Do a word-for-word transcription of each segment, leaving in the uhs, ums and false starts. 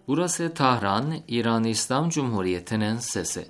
Burası Tahran, İran İslam Cumhuriyeti'nin sesi.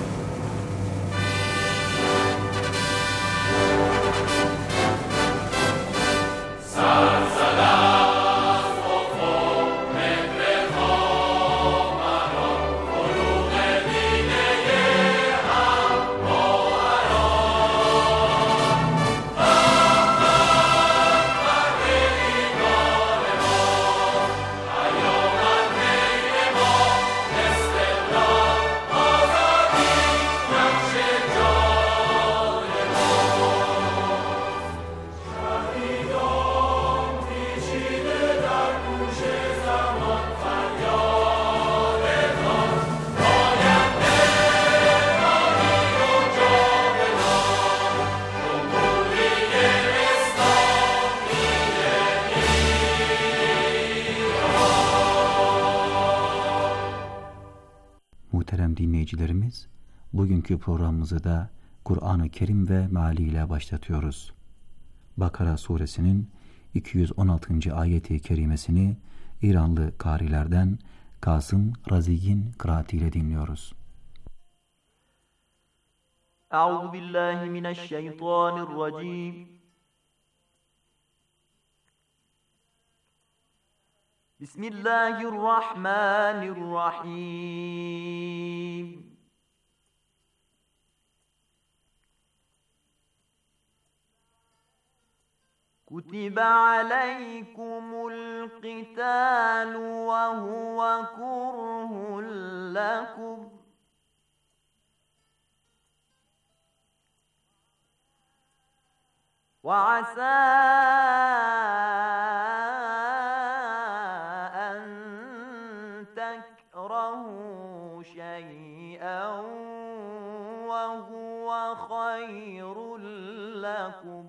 Muhterem dinleyicilerimiz, bugünkü programımızı da Kur'an-ı Kerim ve mealiyle başlatıyoruz. Bakara suresinin iki yüz on altıncı ayeti kerimesini İranlı karilerden Kasım Razi'nin kıraatiyle dinliyoruz. Euzubillahimineşşeytanirracim. Bismillahirrahmanirrahim. Kutibe aleykumul qitalu ve huve kurhun lekum. Ve asâ شيئا وهو خير لكم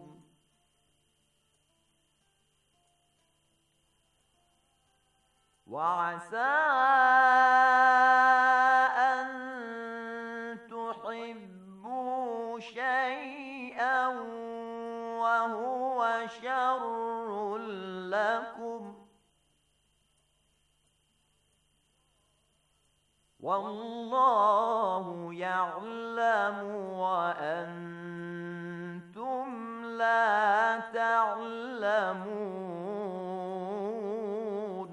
وعسى أن تحبوا شيئا وهو شر لكم وَاللّٰهُ يَعْلَمُ وَأَنْتُمْ لَا تَعْلَمُونَ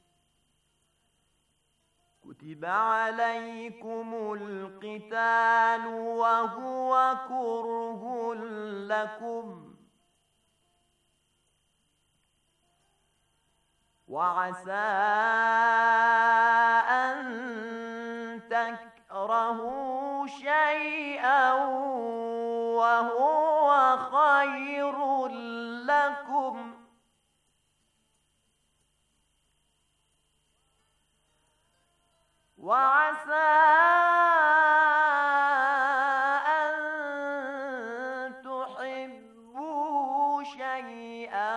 كُتِبَ عَلَيْكُمُ الْقِتَالُ وَهُوَ كُرْهٌ لَكُمْ وَعَسَى أَنْ تكرهوا شيئا وهو خير لكم وعسى أن تحبوا شيئا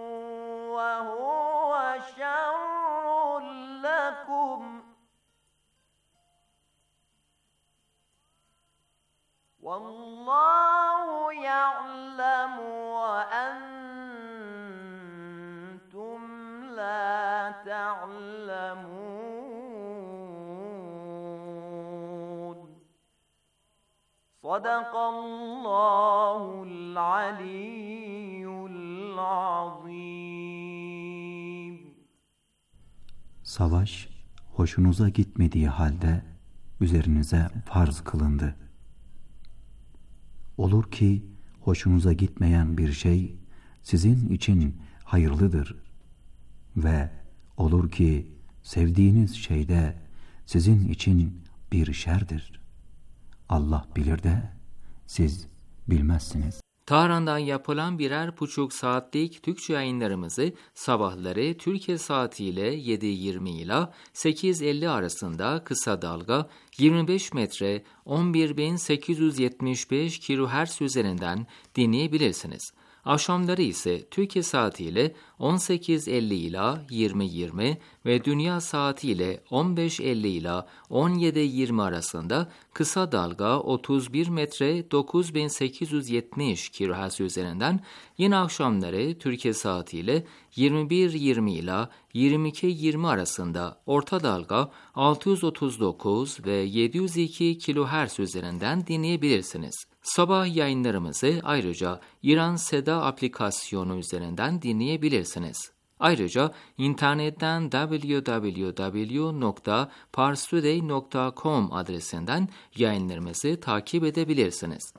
وهو شر لكم وَاللّٰهُ يَعْلَمُ وَأَنْتُمْ لَا تَعْلَمُونَ صَدَقَ اللّٰهُ الْعَلِيُّ الْعَظِيمُ. Savaş, hoşunuza gitmediği halde üzerinize farz kılındı. Olur ki hoşunuza gitmeyen bir şey sizin için hayırlıdır ve olur ki sevdiğiniz şey de sizin için bir şerdir. Allah bilir de siz bilmezsiniz. Tahran'dan yapılan birer buçuk saatlik Türkçe yayınlarımızı sabahları Türkiye saatiyle yedi yirmi ile sekiz elli arasında kısa dalga yirmi beş metre on bir bin sekiz yüz yetmiş beş kilohertz üzerinden dinleyebilirsiniz. Akşamları ise Türkiye saatiyle on sekiz elli ila yirmi yirmi ve dünya saatiyle on beş elli ila on yedi yirmi arasında kısa dalga otuz bir metre dokuz bin sekiz yüz yetmiş kilohertz üzerinden, yine akşamları Türkiye saatiyle yirmi bir yirmi ila yirmi iki yirmi arasında orta dalga altı yüz otuz dokuz ve yedi yüz iki kilohertz üzerinden dinleyebilirsiniz. Sabah yayınlarımızı ayrıca İran Seda aplikasyonu üzerinden dinleyebilirsiniz. Ayrıca internetten double-u double-u double-u nokta parstoday nokta com adresinden yayınlarımızı takip edebilirsiniz.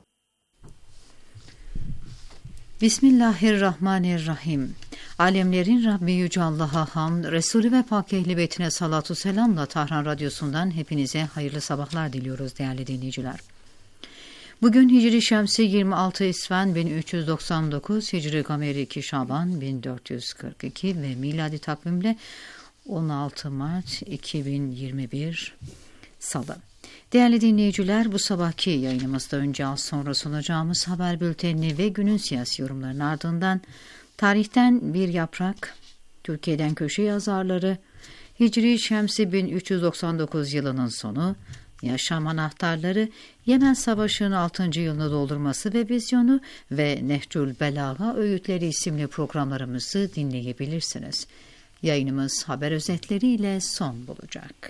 Bismillahirrahmanirrahim. Alemlerin Rabbi Yüce Allah'a hamd, Resulü ve Pak Ehli Beytine salatu selamla Tahran Radyosu'ndan hepinize hayırlı sabahlar diliyoruz değerli dinleyiciler. Bugün Hicri Şemsi yirmi altı İsfen bin üç yüz doksan dokuz, Hicri Gameri iki Şaban bin dört yüz kırk iki ve miladi takvimle on altı Mart iki bin yirmi bir Salı. Değerli dinleyiciler, bu sabahki yayınımızda önce az sonra sunacağımız haber bültenini ve günün siyasi yorumlarının ardından tarihten bir yaprak, Türkiye'den köşe yazarları, Hicri Şemsi bin üç yüz doksan dokuz yılının sonu, yaşam anahtarları, Yemen Savaşı'nın altıncı yılını doldurması ve vizyonu ve Nehcül Belaga öğütleri isimli programlarımızı dinleyebilirsiniz. Yayınımız haber özetleriyle son bulacak.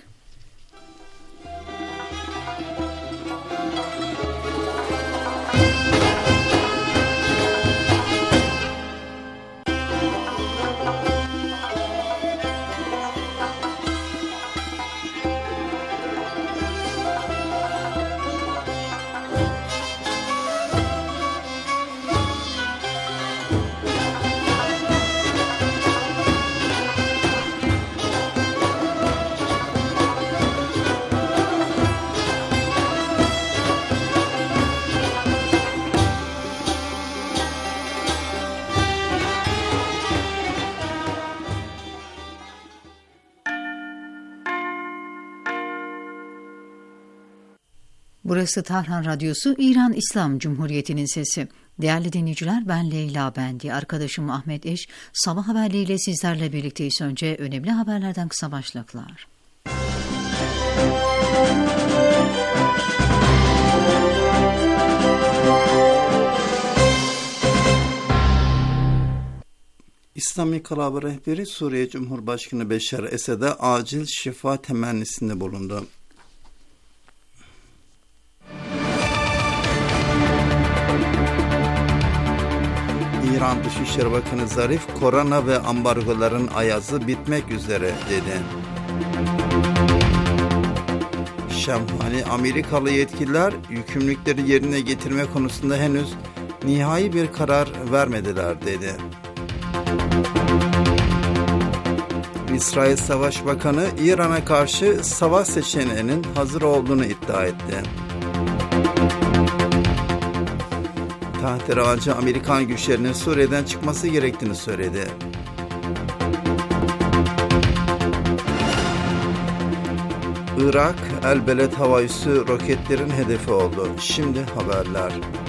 Burası Tahran Radyosu, İran İslam Cumhuriyeti'nin sesi. Değerli dinleyiciler, ben Leyla Bendi, arkadaşım Ahmet Eş, sabah haberleriyle sizlerle birlikteyiz. Önce önemli haberlerden kısa başlıklar. İslam İnkılabı rehberi Suriye Cumhurbaşkanı Beşar Esed'e acil şifa temennisinde bulundu. İran Dışişleri Bakanı Zarif, korona ve ambargoların ayazı bitmek üzere dedi. Şamhani, Amerikalı yetkililer yükümlülükleri yerine getirme konusunda henüz nihai bir karar vermediler dedi. İsrail Savaş Bakanı, İran'a karşı savaş seçeneğinin hazır olduğunu iddia etti. Tahteracı Amerikan güçlerinin Suriye'den çıkması gerektiğini söyledi. Irak, El-Beled hava üssü roketlerin hedefi oldu. Şimdi haberler.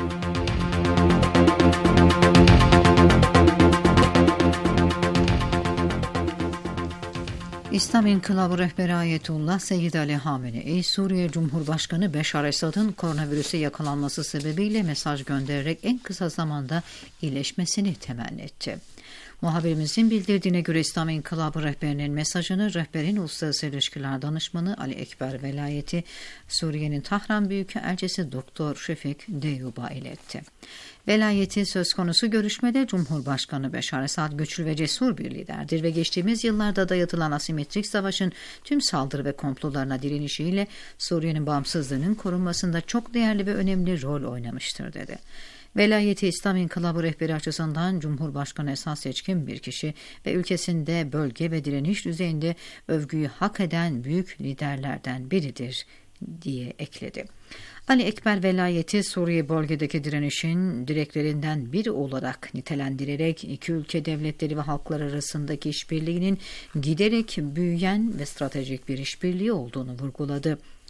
İslam İnkılabı rehberi Ayetullah Seyyid Ali Hamenei, Suriye Cumhurbaşkanı Beşar Esad'ın koronavirüse yakalanması sebebiyle mesaj göndererek en kısa zamanda iyileşmesini temenni etti. Muhabirimizin bildirdiğine göre İslam İnkılabı rehberinin mesajını rehberin Uluslararası İlişkiler Danışmanı Ali Ekber Velayeti, Suriye'nin Tahran Büyükelçisi Doktor Şefik Deyub'a iletti. Velayeti söz konusu görüşmede Cumhurbaşkanı Beşar Esad güçlü ve cesur bir liderdir ve geçtiğimiz yıllarda dayatılan asimetrik savaşın tüm saldırı ve komplolarına direnişiyle Suriye'nin bağımsızlığının korunmasında çok değerli ve önemli rol oynamıştır dedi. Velayeti İslam İnkılabı rehberi açısından Cumhurbaşkanı esas seçkin bir kişi ve ülkesinde bölge ve direniş düzeyinde övgüyü hak eden büyük liderlerden biridir diye ekledi. Ali Ekber Velayeti, Suriye bölgedeki direnişin direklerinden biri olarak nitelendirerek iki ülke devletleri ve halklar arasındaki işbirliğinin giderek büyüyen ve stratejik bir işbirliği olduğunu vurguladı.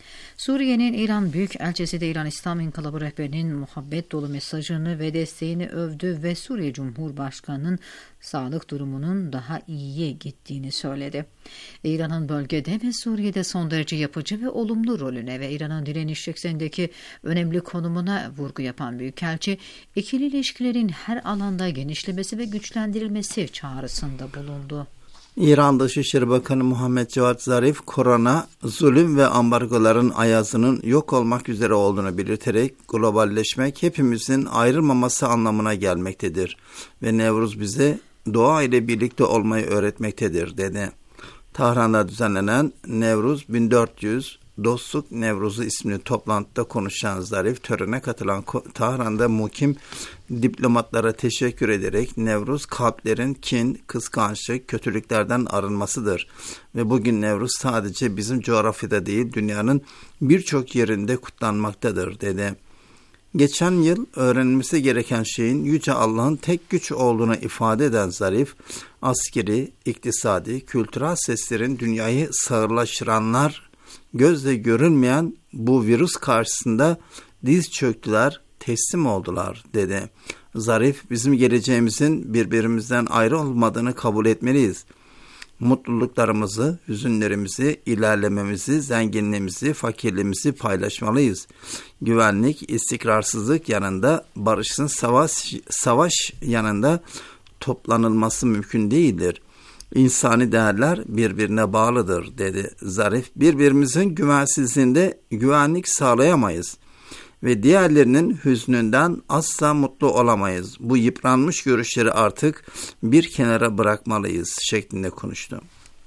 Suriye'nin İran Büyükelçisi de İran İslam İnkılabı rehberinin muhabbet dolu mesajını ve desteğini övdü ve Suriye Cumhurbaşkanı'nın sağlık durumunun daha iyiye gittiğini söyledi. İran'ın bölgede ve Suriye'de son derece yapıcı ve olumlu rolüne ve İran'ın direniş eksenindeki önemli konumuna vurgu yapan Büyükelçi, ikili ilişkilerin her alanda genişlemesi ve güçlendirilmesi çağrısında bulundu. İran Dışişleri Bakanı Muhammed Cevat Zarif, korona, zulüm ve ambargoların ayazının yok olmak üzere olduğunu belirterek, globalleşmek hepimizin ayrılmaması anlamına gelmektedir ve Nevruz bize doğa ile birlikte olmayı öğretmektedir, dedi. Tahran'da düzenlenen Nevruz bin dört yüz Dostluk Nevruzu isimli toplantıda konuşan Zarif, törene katılan Tahran'da mukim diplomatlara teşekkür ederek Nevruz kalplerin kin, kıskançlık, kötülüklerden arınmasıdır ve bugün Nevruz sadece bizim coğrafyada değil dünyanın birçok yerinde kutlanmaktadır, dedi. Geçen yıl öğrenilmesi gereken şeyin Yüce Allah'ın tek güç olduğunu ifade eden Zarif, askeri, iktisadi, kültürel seslerin dünyayı sağırlaştıranlar, gözle görülmeyen bu virüs karşısında diz çöktüler, teslim oldular, dedi. Zarif, bizim geleceğimizin birbirimizden ayrı olmadığını kabul etmeliyiz. Mutluluklarımızı, hüzünlerimizi, ilerlememizi, zenginliğimizi, fakirliğimizi paylaşmalıyız. Güvenlik, istikrarsızlık yanında, barışın savaş, savaş yanında toplanılması mümkün değildir. İnsani değerler birbirine bağlıdır, dedi Zarif. Birbirimizin güvensizliğinde güvenlik sağlayamayız ve diğerlerinin hüznünden asla mutlu olamayız. Bu yıpranmış görüşleri artık bir kenara bırakmalıyız, şeklinde konuştu.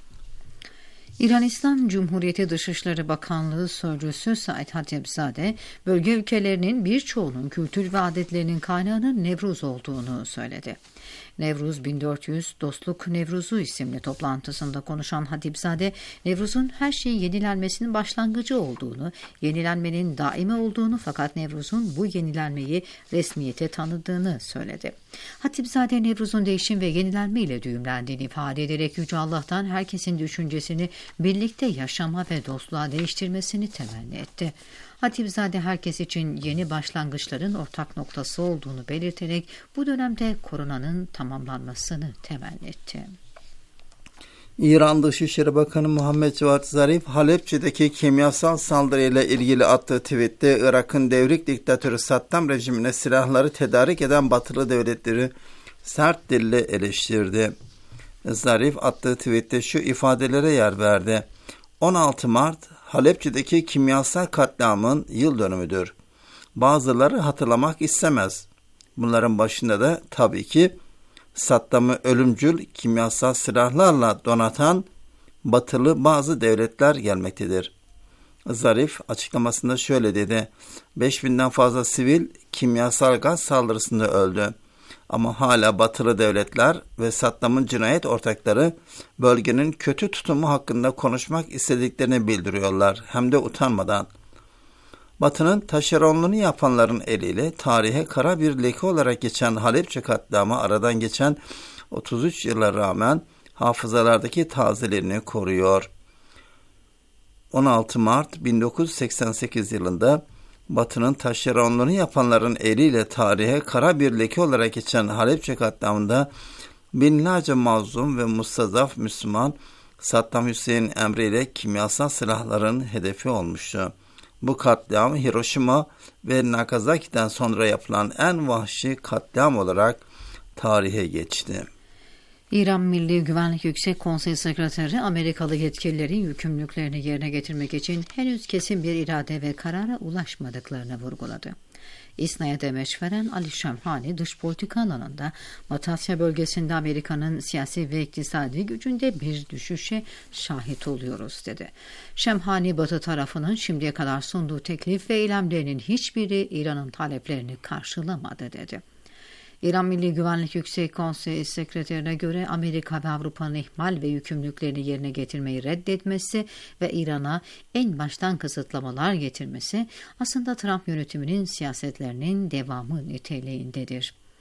İran İslam Cumhuriyeti Dışişleri Bakanlığı Sözcüsü Said Hatipzade, bölge ülkelerinin birçoğunun kültür ve adetlerinin kaynağının Nevruz olduğunu söyledi. Nevruz bin dört yüz Dostluk Nevruzu isimli toplantısında konuşan Hatipzade, Nevruz'un her şeyin yenilenmesinin başlangıcı olduğunu, yenilenmenin daimi olduğunu fakat Nevruz'un bu yenilenmeyi resmiyete tanıdığını söyledi. Hatipzade, Nevruz'un değişim ve yenilenme ile düğümlendiğini ifade ederek Yüce Allah'tan herkesin düşüncesini birlikte yaşama ve dostluğa değiştirmesini temenni etti. Hatipzade, herkes için yeni başlangıçların ortak noktası olduğunu belirterek bu dönemde koronanın tamamlanmasını temenni etti. İran Dışişleri Bakanı Muhammed Cevat Zarif, Halepçe'deki kimyasal saldırıyla ilgili attığı tweette Irak'ın devrik diktatörü Saddam rejimine silahları tedarik eden batılı devletleri sert dille eleştirdi. Zarif attığı tweette şu ifadelere yer verdi. on altı Mart Halepçe'deki kimyasal katliamın yıl dönümüdür. Bazıları hatırlamak istemez. Bunların başında da tabii ki Saddam'ı ölümcül kimyasal silahlarla donatan batılı bazı devletler gelmektedir. Zarif açıklamasında şöyle dedi. beş binden fazla sivil kimyasal gaz saldırısında öldü. Ama hala batılı devletler ve Saddam'ın cinayet ortakları bölgenin kötü tutumu hakkında konuşmak istediklerini bildiriyorlar, hem de utanmadan. Batı'nın taşeronluğunu yapanların eliyle tarihe kara bir leke olarak geçen Halepçe katliamı aradan geçen otuz üç yıla rağmen hafızalardaki tazelerini koruyor. on altı Mart bin dokuz yüz seksen sekiz yılında Batı'nın taşeronluğunu yapanların eliyle tarihe kara bir leke olarak geçen Halepçe katliamında binlerce mazlum ve mustazaf Müslüman Saddam Hüseyin emriyle kimyasal silahların hedefi olmuştu. Bu katliam Hiroşima ve Nagasaki'den sonra yapılan en vahşi katliam olarak tarihe geçti. İran Milli Güvenlik Yüksek Konseyi Sekreteri, Amerikalı yetkililerin yükümlülüklerini yerine getirmek için henüz kesin bir irade ve karara ulaşmadıklarını vurguladı. İSNA'ya demeç veren Ali Şemhani, dış politika alanında Batı Asya bölgesinde Amerika'nın siyasi ve iktisadi gücünde bir düşüşe şahit oluyoruz, dedi. Şemhani, Batı tarafının şimdiye kadar sunduğu teklif ve eylemlerinin hiçbiri İran'ın taleplerini karşılamadı, dedi. İran Milli Güvenlik Yüksek Konseyi Sekreterine göre Amerika ve Avrupa'nın ihmal ve yükümlülüklerini yerine getirmeyi reddetmesi ve İran'a en baştan kısıtlamalar getirmesi aslında Trump yönetiminin siyasetlerinin devamı niteliğindedir.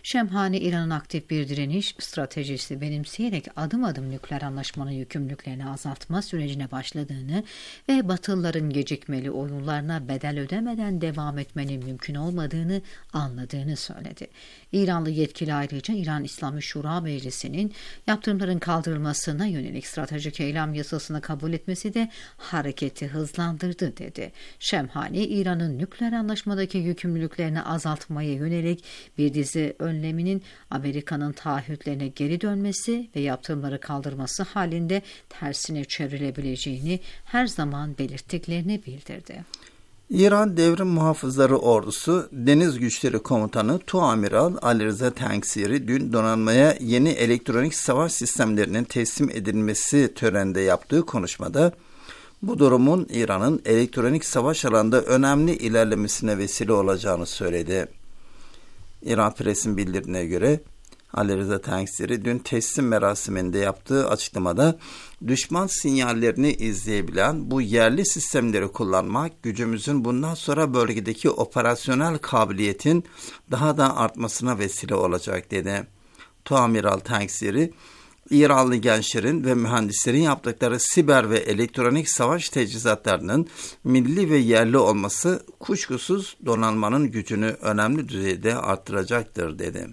Şemhani, İran'ın aktif bir direniş stratejisi benimseyerek adım adım nükleer anlaşmanın yükümlülüklerini azaltma sürecine başladığını ve Batılıların gecikmeli oyunlarına bedel ödemeden devam etmenin mümkün olmadığını anladığını söyledi. İranlı yetkili ayrıca İran İslami Şura Meclisi'nin yaptırımların kaldırılmasına yönelik stratejik eylem yasasını kabul etmesi de hareketi hızlandırdı dedi. Şemhani, İran'ın nükleer anlaşmadaki yükümlülüklerini azaltmaya yönelik bir dizi önleminin Amerika'nın taahhütlerine geri dönmesi ve yaptırımları kaldırması halinde tersine çevrilebileceğini her zaman belirttiklerini bildirdi. İran Devrim Muhafızları Ordusu Deniz Güçleri Komutanı Tuamiral Ali Rıza Tangsiri dün donanmaya yeni elektronik savaş sistemlerinin teslim edilmesi töreninde yaptığı konuşmada bu durumun İran'ın elektronik savaş alanında önemli ilerlemesine vesile olacağını söyledi. İran Press'in bildirdiğine göre Ali Rıza Tangsiri dün teslim merasiminde yaptığı açıklamada düşman sinyallerini izleyebilen bu yerli sistemleri kullanmak gücümüzün bundan sonra bölgedeki operasyonel kabiliyetin daha da artmasına vesile olacak dedi. Tuamiral Tangsiri, İranlı gençlerin ve mühendislerin yaptıkları siber ve elektronik savaş teçhizatlarının milli ve yerli olması kuşkusuz donanmanın gücünü önemli düzeyde arttıracaktır dedi.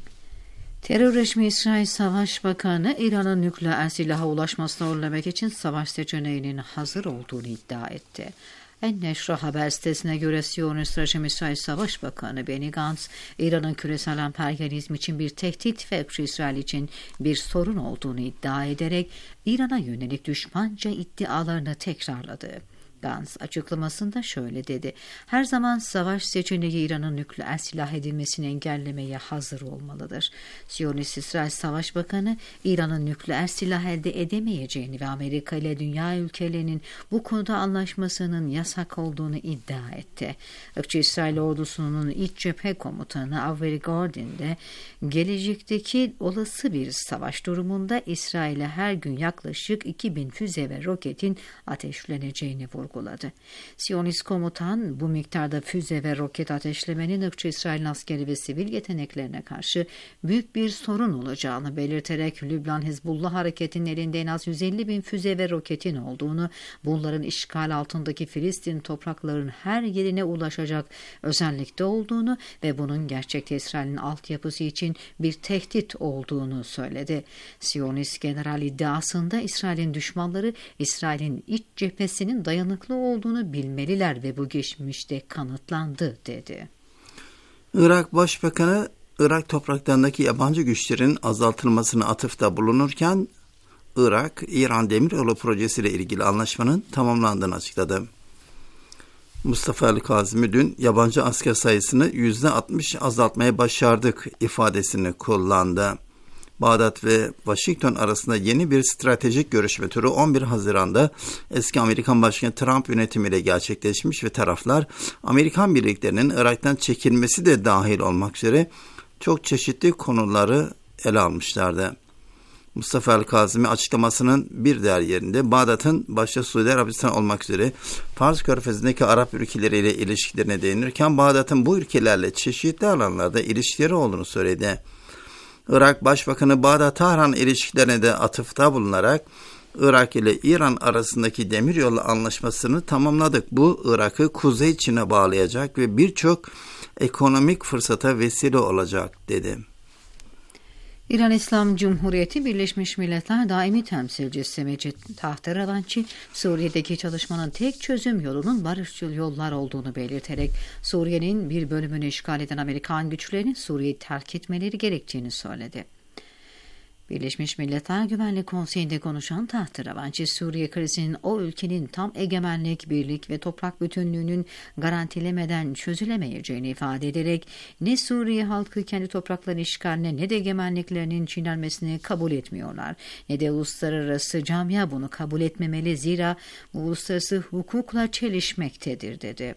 Terör rejimi İsrail Savaş Bakanı, İran'ın nükleer silaha ulaşmasına önlemek için savaş seçeneğinin hazır olduğunu iddia etti. En-Neşra haber sitesine göre Siyonist rejim İsrail Savaş Bakanı Benny Gantz, İran'ın küresel emperyalizm için bir tehdit ve İsrail için bir sorun olduğunu iddia ederek İran'a yönelik düşmanca iddialarını tekrarladı. Gantz açıklamasında şöyle dedi: her zaman savaş seçeneği İran'ın nükleer silah edilmesini engellemeye hazır olmalıdır. Siyonist İsrail Savaş Bakanı, İran'ın nükleer silah elde edemeyeceğini ve Amerika ile dünya ülkelerinin bu konuda anlaşmasının yasak olduğunu iddia etti. Irkçı İsrail ordusunun iç cephe komutanı Averi Gordon de gelecekteki olası bir savaş durumunda İsrail'e her gün yaklaşık iki bin füze ve roketin ateşleneceğini vurguladı. Vurguladı. Siyonist komutan bu miktarda füze ve roket ateşlemenin ırkçı İsrail'in askeri ve sivil yeteneklerine karşı büyük bir sorun olacağını belirterek Lübnan Hizbullah hareketinin elinde en az yüz elli bin füze ve roketin olduğunu, bunların işgal altındaki Filistin topraklarının her yerine ulaşacak özellikte olduğunu ve bunun gerçekte İsrail'in altyapısı için bir tehdit olduğunu söyledi. Siyonist general iddiasında İsrail'in düşmanları İsrail'in iç cephesinin dayanıklı olduğunu bilmeliler ve bu geçmişte kanıtlandı dedi. Irak Başbakanı Irak topraklarındaki yabancı güçlerin azaltılmasına atıfta bulunurken Irak, İran Demiryolu Projesi ile ilgili anlaşmanın tamamlandığını açıkladı. Mustafa El-Kazimi dün yabancı asker sayısını yüzde altmış azaltmaya başardık ifadesini kullandı. Bağdat ve Washington arasında yeni bir stratejik görüşme turu on bir Haziran'da eski Amerikan Başkanı Trump yönetimiyle gerçekleşmiş ve taraflar Amerikan birliklerinin Irak'tan çekilmesi de dahil olmak üzere çok çeşitli konuları ele almışlardı. Mustafa El-Kazimi açıklamasının bir diğer yerinde Bağdat'ın başta Suudi Arabistan olmak üzere Fars Körfezi'ndeki Arap ülkeleriyle ilişkilerine değinirken Bağdat'ın bu ülkelerle çeşitli alanlarda ilişkileri olduğunu söyledi. Irak Başbakanı Bağdat-Tahran ilişkilerine de atıfta bulunarak Irak ile İran arasındaki demiryolu anlaşmasını tamamladık. Bu Irak'ı Kuzey Çin'e bağlayacak ve birçok ekonomik fırsata vesile olacak dedi. İran İslam Cumhuriyeti Birleşmiş Milletler Daimi Temsilcisi Mecid Tahteravanci, Suriye'deki çalışmanın tek çözüm yolunun barışçıl yollar olduğunu belirterek Suriye'nin bir bölümünü işgal eden Amerikan güçlerinin Suriye'yi terk etmeleri gerektiğini söyledi. Birleşmiş Milletler Güvenlik Konseyi'nde konuşan Tahteravanci, Suriye krizinin o ülkenin tam egemenlik, birlik ve toprak bütünlüğünün garantilemeden çözülemeyeceğini ifade ederek ne Suriye halkı kendi topraklarının işgaline ne de egemenliklerinin çiğnenmesini kabul etmiyorlar, ne de uluslararası camia bunu kabul etmemeli, zira bu uluslararası hukukla çelişmektedir dedi.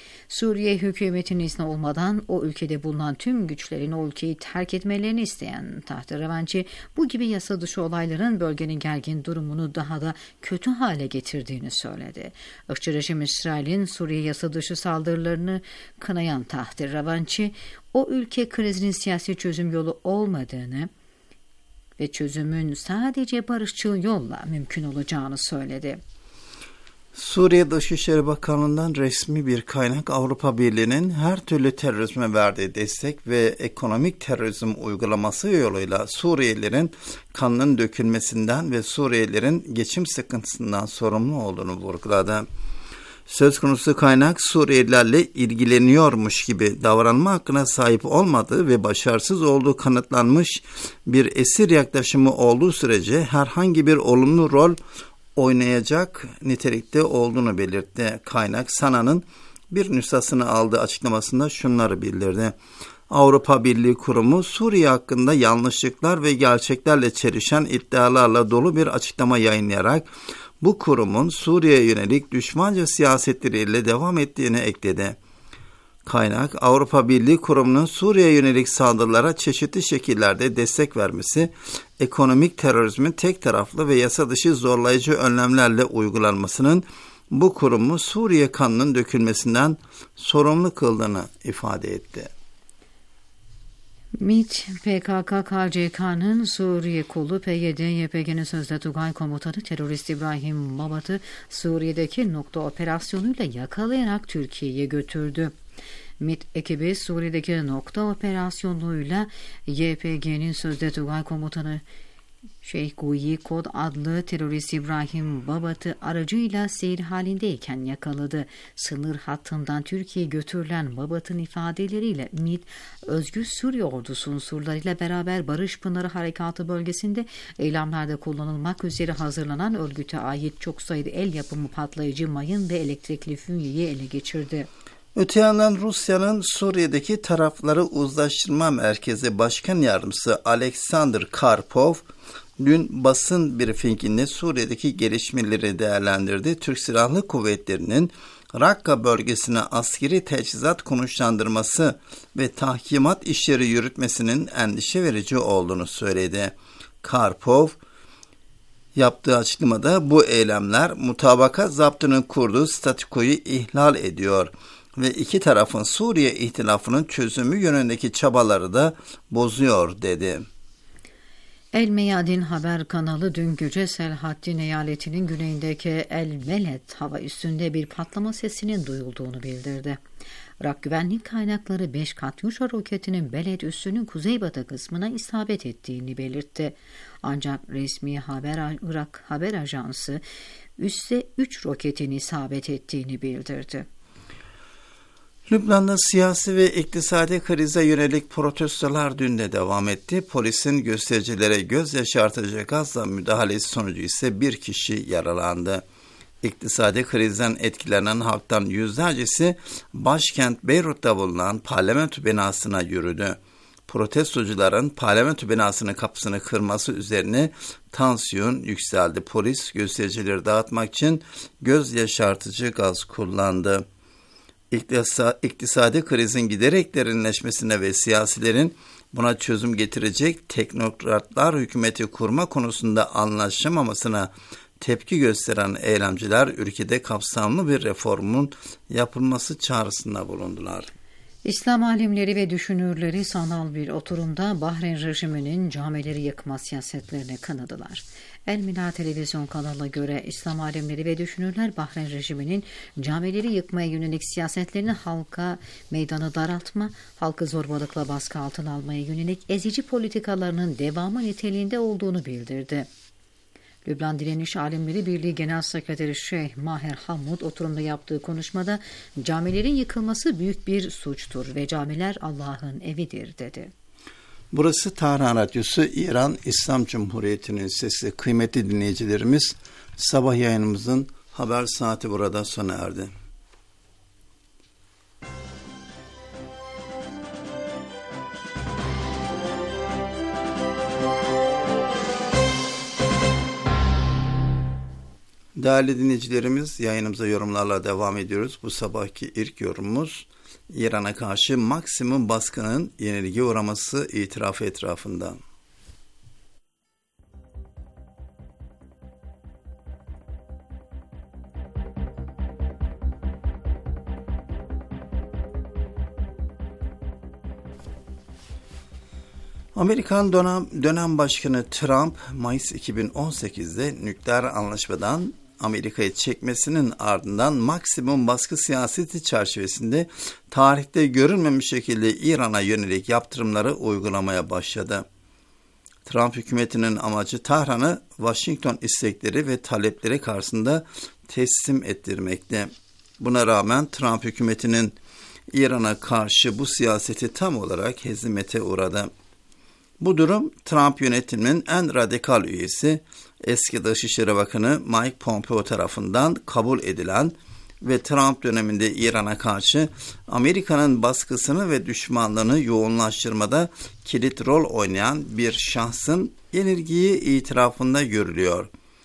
Suriye hükümetinin izni olmadan o ülkede bulunan tüm güçlerin o ülkeyi terk etmelerini isteyen Tahterevançı, bu gibi yasa dışı olayların bölgenin gergin durumunu daha da kötü hale getirdiğini söyledi. Irkçı rejim İsrail'in Suriye yasa dışı saldırılarını kınayan Tahterevançı, o ülke krizinin siyasi çözüm yolu olmadığını ve çözümün sadece barışçıl yolla mümkün olacağını söyledi. Suriye Dışişleri Bakanlığı'ndan resmi bir kaynak, Avrupa Birliği'nin her türlü terörizme verdiği destek ve ekonomik terörizm uygulaması yoluyla Suriyelilerin kanının dökülmesinden ve Suriyelilerin geçim sıkıntısından sorumlu olduğunu vurguladı. Söz konusu kaynak, Suriyelilerle ilgileniyormuş gibi davranma hakkına sahip olmadığı ve başarısız olduğu kanıtlanmış bir esir yaklaşımı olduğu sürece herhangi bir olumlu rol oynayacak nitelikte olduğunu belirtti. Kaynak, Sana'nın bir nüshasını aldığı açıklamasında şunları bildirdi. Avrupa Birliği Kurumu, Suriye hakkında yanlışlıklar ve gerçeklerle çelişen iddialarla dolu bir açıklama yayınlayarak bu kurumun Suriye'ye yönelik düşmanca siyasetleriyle devam ettiğini ekledi. Kaynak, Avrupa Birliği Kurumu'nun Suriye'ye yönelik saldırılara çeşitli şekillerde destek vermesi, ekonomik terörizmin tek taraflı ve yasa dışı zorlayıcı önlemlerle uygulanmasının bu kurumu Suriye kanının dökülmesinden sorumlu kıldığını ifade etti. MİT, P K K K C K'nın Suriye kolu P Y D Y P G'nin sözde Tugay komutanı terörist İbrahim Babat'ı Suriye'deki nokta operasyonuyla yakalayarak Türkiye'ye götürdü. MİT ekibi Suriye'deki nokta operasyonuyla Y P G'nin sözde Tugay komutanı Şeyh Guyi Kod adlı terörist İbrahim Babat'ı aracıyla seyir halindeyken yakaladı. Sınır hattından Türkiye'ye götürülen Babat'ın ifadeleriyle MİT, Özgür Suriye Ordusu unsurlarıyla beraber Barış Pınarı Harekatı bölgesinde eylemlerde kullanılmak üzere hazırlanan örgüte ait çok sayıda el yapımı patlayıcı mayın ve elektrikli fünyeyi ele geçirdi. Öte yandan Rusya'nın Suriye'deki tarafları uzlaştırma merkezi başkan yardımcısı Alexander Karpov, dün basın briefinginde Suriye'deki gelişmeleri değerlendirdi. Türk Silahlı Kuvvetleri'nin Rakka bölgesine askeri teçhizat konuşlandırması ve tahkimat işleri yürütmesinin endişe verici olduğunu söyledi. Karpov yaptığı açıklamada bu eylemler mutabakat zaptının kurduğu statükoyu ihlal ediyor ve iki tarafın Suriye ihtilafının çözümü yönündeki çabaları da bozuyor dedi. El Meyadin haber kanalı dün gece Selahaddin eyaletinin güneyindeki El Veled hava üssünde bir patlama sesinin duyulduğunu bildirdi. Irak güvenlik kaynakları beş Katyusha roketinin Beled üssünün kuzeybatı kısmına isabet ettiğini belirtti. Ancak resmi haber Irak haber ajansı üsse üç roketin isabet ettiğini bildirdi. Lübnan'da siyasi ve iktisadi krize yönelik protestolar dün de devam etti. Polisin göstericilere göz yaşartıcı gazla müdahalesi sonucu ise bir kişi yaralandı. İktisadi krizden etkilenen halktan yüzlercesi başkent Beyrut'ta bulunan parlamento binasına yürüdü. Protestocuların parlamento binasının kapısını kırması üzerine tansiyon yükseldi. Polis göstericileri dağıtmak için göz yaşartıcı gaz kullandı. İktisadi krizin giderek derinleşmesine ve siyasilerin buna çözüm getirecek teknokratlar hükümeti kurma konusunda anlaşamamasına tepki gösteren eylemciler ülkede kapsamlı bir reformun yapılması çağrısında bulundular. İslam alimleri ve düşünürleri sanal bir oturumda Bahreyn rejiminin camileri yakma siyasetlerini kınadılar. El Mina televizyon kanalına göre İslam alimleri ve düşünürler Bahreyn rejiminin camileri yıkmaya yönelik siyasetlerini halka meydanı daraltma, halkı zorbalıkla baskı altına almaya yönelik ezici politikalarının devamı niteliğinde olduğunu bildirdi. Lübnan Direniş Alimleri Birliği Genel Sekreteri Şeyh Maher Hamud oturumda yaptığı konuşmada camilerin yıkılması büyük bir suçtur ve camiler Allah'ın evidir dedi. Burası Tahran Radyosu, İran İslam Cumhuriyeti'nin sesi. Kıymetli dinleyicilerimiz, sabah yayınımızın haber saati burada sona erdi. Değerli dinleyicilerimiz, yayınımıza yorumlarla devam ediyoruz. Bu sabahki ilk yorumumuz İran'a karşı maksimum baskının yenilgiye uğraması itirafı etrafında. Amerikan dönem, dönem başkanı Trump, Mayıs iki bin on sekizde nükleer anlaşmadan Amerika'yı çekmesinin ardından maksimum baskı siyaseti çerçevesinde tarihte görülmemiş şekilde İran'a yönelik yaptırımları uygulamaya başladı. Trump hükümetinin amacı Tahran'ı Washington istekleri ve talepleri karşısında teslim ettirmekti. Buna rağmen Trump hükümetinin İran'a karşı bu siyaseti tam olarak hezimete uğradı. Bu durum Trump yönetiminin en radikal üyesi, eski Dışişleri Bakanı Mike Pompeo tarafından kabul edilen ve Trump döneminde İran'a karşı Amerika'nın baskısını ve düşmanlığını yoğunlaştırmada kilit rol oynayan bir şahsın yenilgiyi itirafında görülüyor.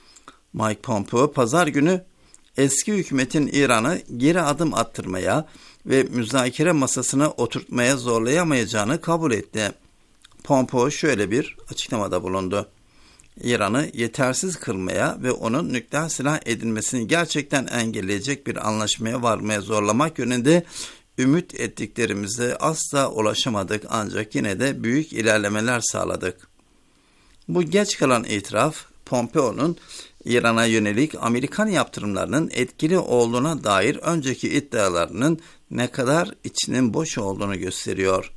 Mike Pompeo pazar günü eski hükümetin İran'ı geri adım attırmaya ve müzakere masasına oturtmaya zorlayamayacağını kabul etti. Pompeo şöyle bir açıklamada bulundu. İran'ı yetersiz kılmaya ve onun nükleer silah edinmesini gerçekten engelleyecek bir anlaşmaya varmaya zorlamak yönünde ümit ettiklerimize asla ulaşamadık, ancak yine de büyük ilerlemeler sağladık. Bu geç kalan itiraf, Pompeo'nun İran'a yönelik Amerikan yaptırımlarının etkili olduğuna dair önceki iddialarının ne kadar içinin boş olduğunu gösteriyor.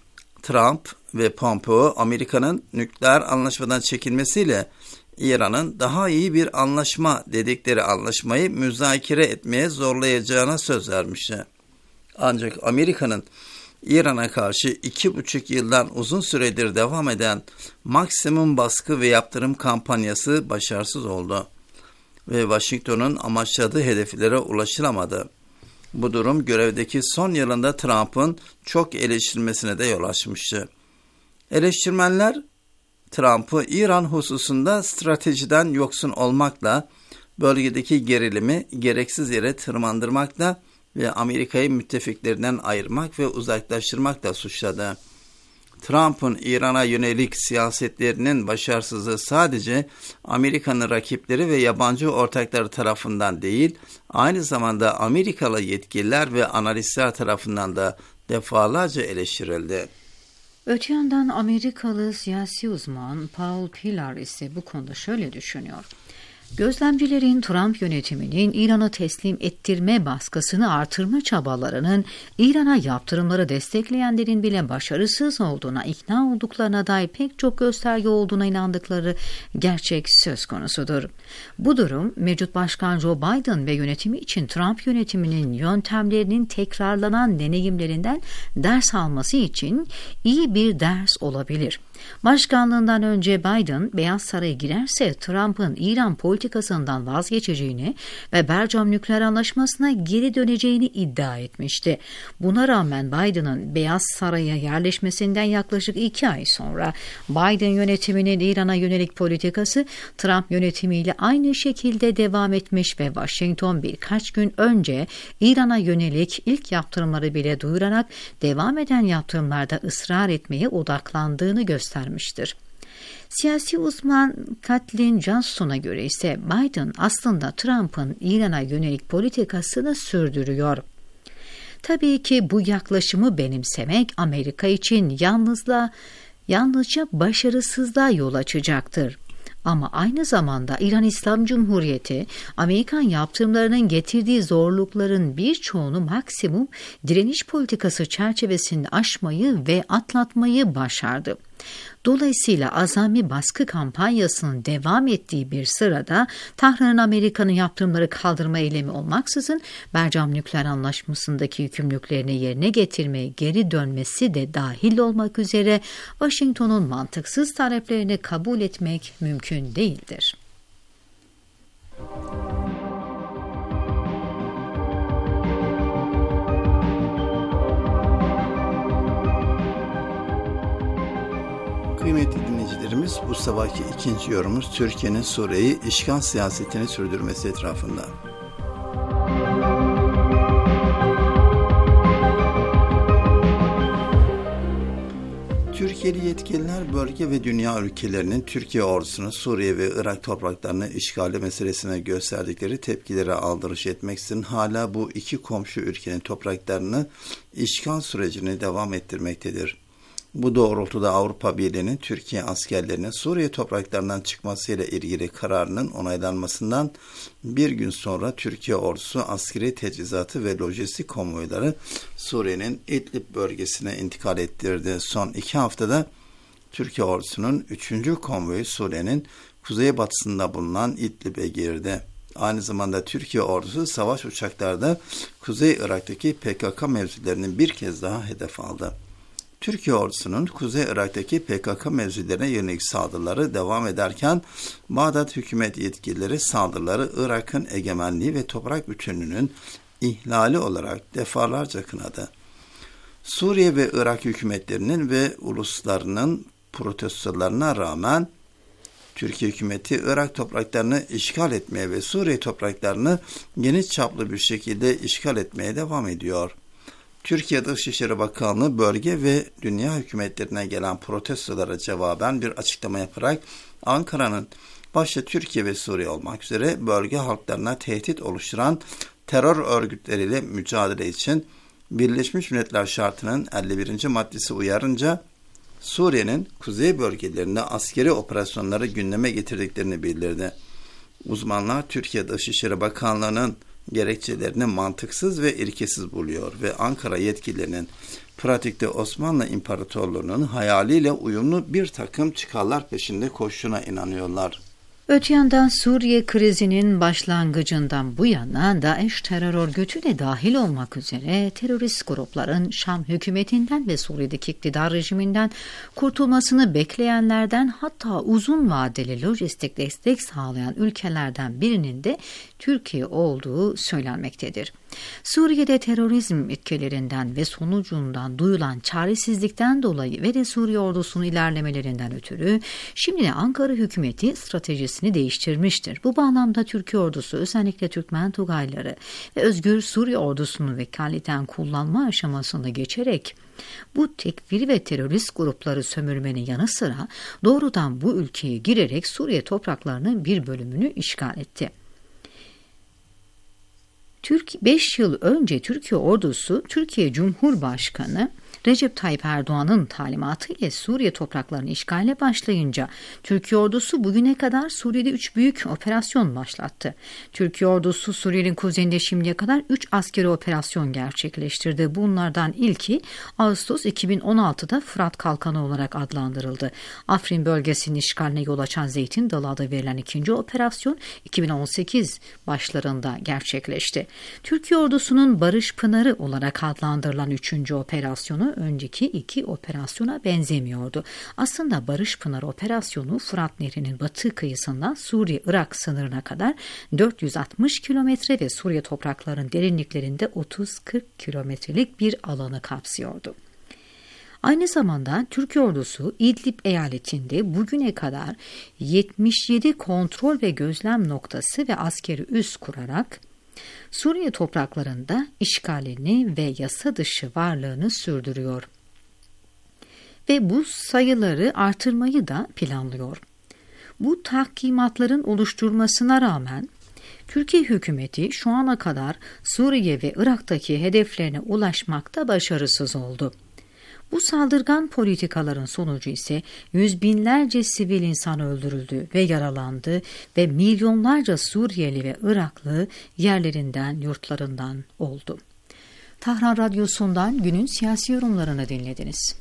Trump ve Pompeo, Amerika'nın nükleer anlaşmadan çekilmesiyle İran'ın daha iyi bir anlaşma dedikleri anlaşmayı müzakere etmeye zorlayacağına söz vermişti. Ancak Amerika'nın İran'a karşı iki buçuk yıldan uzun süredir devam eden maksimum baskı ve yaptırım kampanyası başarısız oldu ve Washington'un amaçladığı hedeflere ulaşılamadı. Bu durum görevdeki son yılında Trump'ın çok eleştirilmesine de yol açmıştı. Eleştirmenler Trump'ı İran hususunda stratejiden yoksun olmakla, bölgedeki gerilimi gereksiz yere tırmandırmakla ve Amerika'yı müttefiklerinden ayırmak ve uzaklaştırmakla suçladı. Trump'ın İran'a yönelik siyasetlerinin başarısızlığı sadece Amerika'nın rakipleri ve yabancı ortakları tarafından değil, aynı zamanda Amerikalı yetkililer ve analistler tarafından da defalarca eleştirildi. Öte yandan Amerikalı siyasi uzman Paul Pillar ise bu konuda şöyle düşünüyor. Gözlemcilerin Trump yönetiminin İran'ı teslim ettirme baskısını artırma çabalarının İran'a yaptırımları destekleyenlerin bile başarısız olduğuna ikna olduklarına dair pek çok gösterge olduğuna inandıkları gerçek söz konusudur. Bu durum mevcut Başkan Joe Biden ve yönetimi için Trump yönetiminin yöntemlerinin tekrarlanan deneyimlerinden ders alması için iyi bir ders olabilir. Başkanlığından önce Biden Beyaz Saray'a girerse Trump'ın İran politikasından vazgeçeceğini ve Bercam Nükleer Anlaşması'na geri döneceğini iddia etmişti. Buna rağmen Biden'ın Beyaz Saray'a yerleşmesinden yaklaşık iki ay sonra Biden yönetiminin İran'a yönelik politikası Trump yönetimiyle aynı şekilde devam etmiş ve Washington birkaç gün önce İran'a yönelik ilk yaptırımları bile duyurarak devam eden yaptırımlarda ısrar etmeye odaklandığını göstermiştir. göstermiştir. Siyasi uzman Kathleen Johnston'a göre ise Biden aslında Trump'ın İran'a yönelik politikasını sürdürüyor. Tabii ki bu yaklaşımı benimsemek Amerika için yalnızla, yalnızca başarısızlığa yol açacaktır. Ama aynı zamanda İran İslam Cumhuriyeti, Amerikan yaptırımlarının getirdiği zorlukların birçoğunu maksimum direniş politikası çerçevesinde aşmayı ve atlatmayı başardı. Dolayısıyla azami baskı kampanyasının devam ettiği bir sırada Tahran'ın Amerika'nın yaptırımları kaldırma eylemi olmaksızın Bercam Nükleer Anlaşması'ndaki yükümlülüklerini yerine getirmeye geri dönmesi de dahil olmak üzere Washington'un mantıksız taleplerini kabul etmek mümkün değildir. Kıymetli dinleyicilerimiz, yorumumuz, bu sabahki ikinci yorumumuz Türkiye'nin Suriye'yi işgal siyasetini sürdürmesi etrafında. Türkiye'li yetkililer bölge ve dünya ülkelerinin Türkiye ordusunu Suriye ve Irak topraklarını işgali meselesine gösterdikleri tepkilere aldırış etmeksizin hala bu iki komşu ülkenin topraklarını işgal sürecini devam ettirmektedir. Bu doğrultuda Avrupa Birliği'nin Türkiye askerlerinin Suriye topraklarından çıkmasıyla ilgili kararının onaylanmasından bir gün sonra Türkiye ordusu askeri teçhizatı ve lojistik konvoyları Suriye'nin İdlib bölgesine intikal ettirdi. Son iki haftada Türkiye ordusunun üçüncü konvoyu Suriye'nin kuzeybatısında bulunan İdlib'e girdi. Aynı zamanda Türkiye ordusu savaş uçaklarda Kuzey Irak'taki P K K mevzilerini bir kez daha hedef aldı. Türkiye ordusunun Kuzey Irak'taki P K K mevzilerine yönelik saldırıları devam ederken Bağdat hükümet yetkilileri saldırıları Irak'ın egemenliği ve toprak bütünlüğünün ihlali olarak defalarca kınadı. Suriye ve Irak hükümetlerinin ve uluslarının protestolarına rağmen Türkiye hükümeti Irak topraklarını işgal etmeye ve Suriye topraklarını geniş çaplı bir şekilde işgal etmeye devam ediyor. Türkiye Dışişleri Bakanlığı bölge ve dünya hükümetlerine gelen protestolara cevaben bir açıklama yaparak Ankara'nın başta Türkiye ve Suriye olmak üzere bölge halklarına tehdit oluşturan terör örgütleriyle mücadele için Birleşmiş Milletler Şartı'nın elli birinci maddesi uyarınca Suriye'nin kuzey bölgelerinde askeri operasyonları gündeme getirdiklerini bildirdi. Uzmanlar Türkiye Dışişleri Bakanlığı'nın gerekçelerini mantıksız ve ilkesiz buluyor ve Ankara yetkililerinin pratikte Osmanlı İmparatorluğu'nun hayaliyle uyumlu bir takım çıkarlar peşinde koştuğuna inanıyorlar. Öte yandan Suriye krizinin başlangıcından bu yana DAEŞ terör örgütü de dahil olmak üzere terörist grupların Şam hükümetinden ve Suriye'deki iktidar rejiminden kurtulmasını bekleyenlerden, hatta uzun vadeli lojistik destek sağlayan ülkelerden birinin de Türkiye olduğu söylenmektedir. Suriye'de terörizm etkilerinden ve sonucundan duyulan çaresizlikten dolayı ve de Suriye ordusunun ilerlemelerinden ötürü şimdi de Ankara hükümeti stratejisini değiştirmiştir. Bu bağlamda Türkiye ordusu özellikle Türkmen Tugayları ve Özgür Suriye ordusunu vekaleten kullanma aşamasında geçerek bu tekfiri ve terörist grupları sömürmenin yanı sıra doğrudan bu ülkeye girerek Suriye topraklarının bir bölümünü işgal etti. beş yıl önce Türkiye ordusu Türkiye Cumhurbaşkanı Recep Tayyip Erdoğan'ın talimatı ile Suriye topraklarını işgale başlayınca Türkiye ordusu bugüne kadar Suriye'de üç büyük operasyon başlattı. Türkiye ordusu Suriye'nin kuzeyinde şimdiye kadar üç askeri operasyon gerçekleştirdi. Bunlardan ilki Ağustos iki bin on altıda Fırat Kalkanı olarak adlandırıldı. Afrin bölgesinin işgaline yol açan Zeytin Dalı adı verilen ikinci operasyon iki bin on sekiz başlarında gerçekleşti. Türkiye ordusunun Barış Pınarı olarak adlandırılan üçüncü operasyonu önceki iki operasyona benzemiyordu. Aslında Barış Pınarı operasyonu Fırat Nehri'nin batı kıyısından Suriye-Irak sınırına kadar dört yüz altmış kilometre ve Suriye topraklarının derinliklerinde otuz kırk kilometrelik bir alanı kapsıyordu. Aynı zamanda Türkiye ordusu İdlib eyaletinde bugüne kadar yetmiş yedi kontrol ve gözlem noktası ve askeri üs kurarak Suriye topraklarında işgalini ve yasa dışı varlığını sürdürüyor. Ve bu sayıları artırmayı da planlıyor. Bu tahkimatların oluşturmasına rağmen Türkiye hükümeti şu ana kadar Suriye ve Irak'taki hedeflerine ulaşmakta başarısız oldu. Bu saldırgan politikaların sonucu ise yüz binlerce sivil insan öldürüldü ve yaralandı ve milyonlarca Suriyeli ve Iraklı yerlerinden, yurtlarından oldu. Tahran Radyosu'ndan günün siyasi yorumlarını dinlediniz.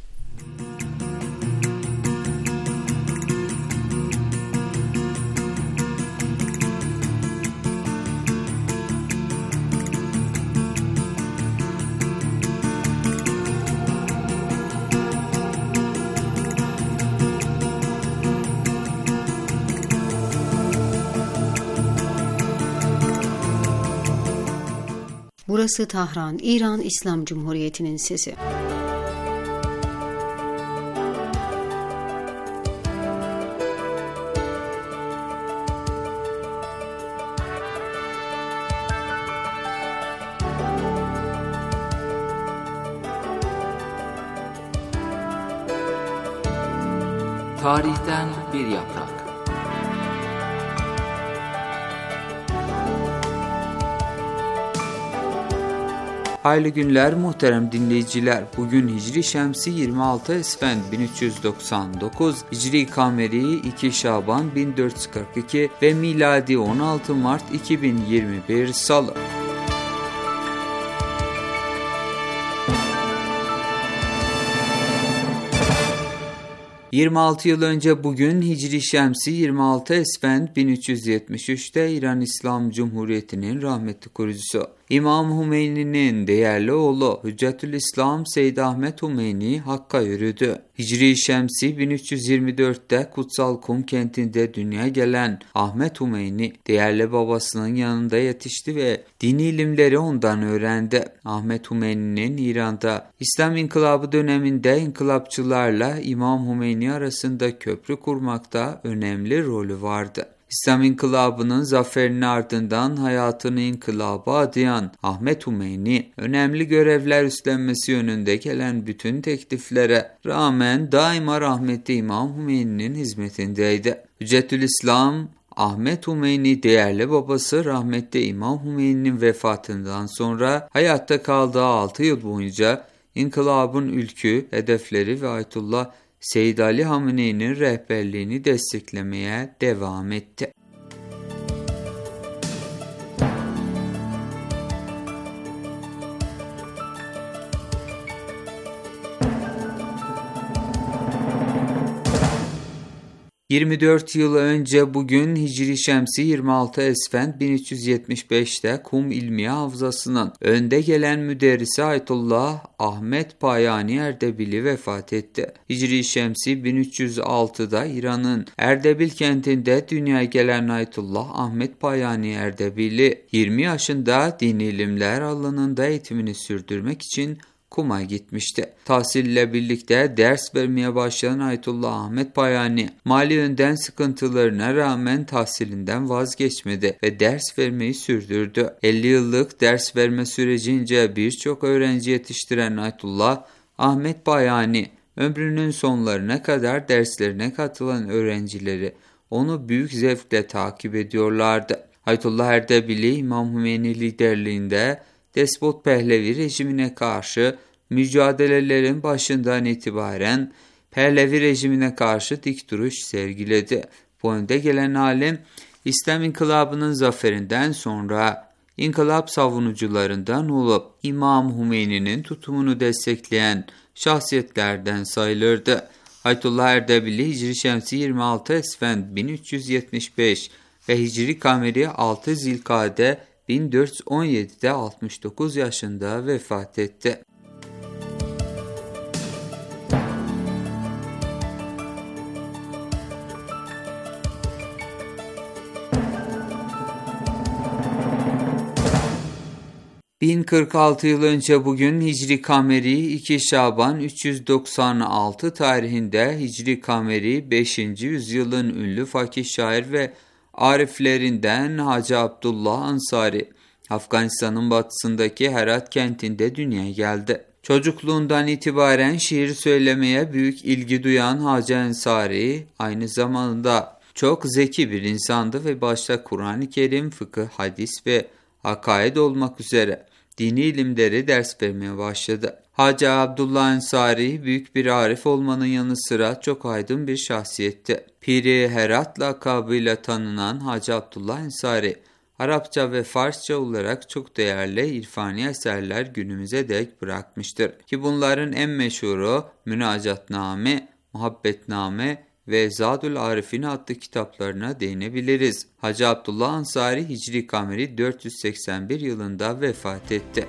Burası Tahran, İran İslam Cumhuriyeti'nin sesi. Tarihten bir yaprak. Hayırlı günler muhterem dinleyiciler. Bugün Hicri Şemsi yirmi altı Esfend bin üç yüz doksan dokuz, Hicri Kameri iki Şaban bin dört yüz kırk iki ve miladi on altı Mart iki bin yirmi bir Salı. yirmi altı yıl önce bugün Hicri Şemsi yirmi altı Esfend bin üç yüz yetmiş üç'te İran İslam Cumhuriyeti'nin rahmetli kurucusu İmam Hümeyni'nin değerli oğlu Hüccetülislam Seyyid Ahmet Hümeyni Hakk'a yürüdü. Hicri Şemsi bin üç yüz yirmi dört'te Kutsal Kum kentinde dünyaya gelen Ahmet Hümeyni değerli babasının yanında yetişti ve dini ilimleri ondan öğrendi. Ahmet Hümeyni'nin İran'da İslam İnkılabı döneminde inkılapçılarla İmam Hümeyni arasında köprü kurmakta önemli rolü vardı. İslam İnkılabı'nın zaferinin ardından hayatını inkılaba adayan Ahmet Hümeyni, önemli görevler üstlenmesi yönünde gelen bütün tekliflere rağmen daima rahmetli İmam Hümeyni'nin hizmetindeydi. Hüccetülislam Ahmet Hümeyni değerli babası rahmetli İmam Hümeyni'nin vefatından sonra hayatta kaldığı altı yıl boyunca inkılabın ülkü, hedefleri ve Ayetullah Seyyid Ali Hamene'nin rehberliğini desteklemeye devam etti. yirmi dört yıl önce bugün Hicri Şemsi yirmi altı Esfend bin üç yüz yetmiş beş'te Kum İlmiye Havzası'nın önde gelen müderrisi Ayetullah Ahmet Payani Erdebili vefat etti. Hicri Şemsi bin üç yüz altı'da İran'ın Erdebil kentinde dünyaya gelen Ayetullah Ahmet Payani Erdebili yirmi yaşında dini ilimler alanında eğitimini sürdürmek için Kum'a gitmişti. Tahsille birlikte ders vermeye başlayan Ayetullah Ahmet Payani, mali yönden sıkıntılarına rağmen tahsilinden vazgeçmedi ve ders vermeyi sürdürdü. elli yıllık ders verme sürecince birçok öğrenci yetiştiren Ayetullah Ahmet Payani, ömrünün sonlarına kadar derslerine katılan öğrencileri onu büyük zevkle takip ediyorlardı. Ayetullah Erdebili, İmam Hümeyni liderliğinde Despot Pehlevi rejimine karşı mücadelelerin başından itibaren Pehlevi rejimine karşı dik duruş sergiledi. Bu önde gelen alim, İslam İnkılabı'nın zaferinden sonra inkılap savunucularından olup İmam Hümeyni'nin tutumunu destekleyen şahsiyetlerden sayılırdı. Ayetullah Erdebili Hicri Şemsi yirmi altı Esfend bin üç yüz yetmiş beş ve Hicri Kameri altı Zilkade bin dört yüz on yedi'de altmış dokuz yaşında vefat etti. bin kırk altı yıl önce bugün Hicri Kameri iki Şaban üç yüz doksan altı tarihinde Hicri Kameri beşinci yüzyılın ünlü fakih şair ve ariflerinden Hacı Abdullah Ansari, Afganistan'ın batısındaki Herat kentinde dünyaya geldi. Çocukluğundan itibaren şiir söylemeye büyük ilgi duyan Hacı Ansari, aynı zamanda çok zeki bir insandı ve başta Kur'an-ı Kerim, fıkıh, hadis ve akaid olmak üzere dini ilimleri ders vermeye başladı. Hacı Abdullah Ansari büyük bir arif olmanın yanı sıra çok aydın bir şahsiyetti. Piri Herat lakabıyla tanınan Hacı Abdullah Ansari, Arapça ve Farsça olarak çok değerli irfani eserler günümüze dek bırakmıştır. Ki bunların en meşhuru Münacatname, Muhabbetname ve Zadül Arifin adlı kitaplarına değinebiliriz. Hacı Abdullah Ansari Hicri Kameri dört yüz seksen bir yılında vefat etti.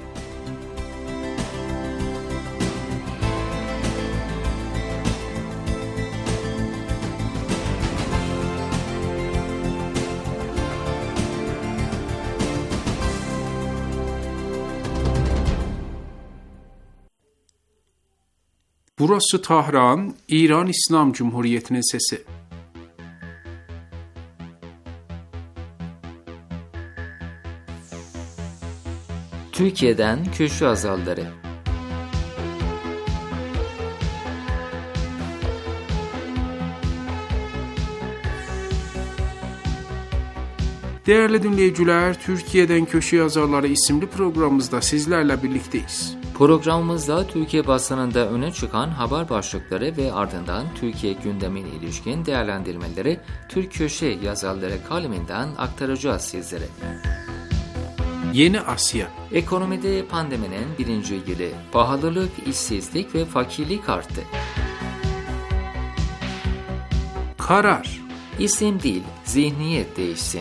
Burası Tahran, İran İslam Cumhuriyeti'nin sesi. Türkiye'den köşe azalları. Değerli dinleyiciler, Türkiye'den Köşe Yazarları isimli programımızda sizlerle birlikteyiz. Programımızda Türkiye basınında öne çıkan haber başlıkları ve ardından Türkiye gündemine ilişkin değerlendirmeleri Türk Köşe Yazarları kaleminden aktaracağız sizlere. Yeni Asya. Ekonomide pandeminin birinci yılı, pahalılık, işsizlik ve fakirlik arttı. Karar. İsim değil, zihniyet değişsin.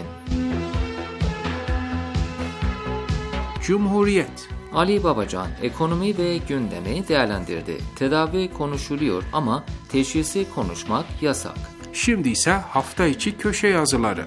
Cumhuriyet. Ali Babacan ekonomi ve gündemi değerlendirdi. Tedavi konuşuluyor ama teşhisi konuşmak yasak. Şimdi ise hafta içi köşe yazıları.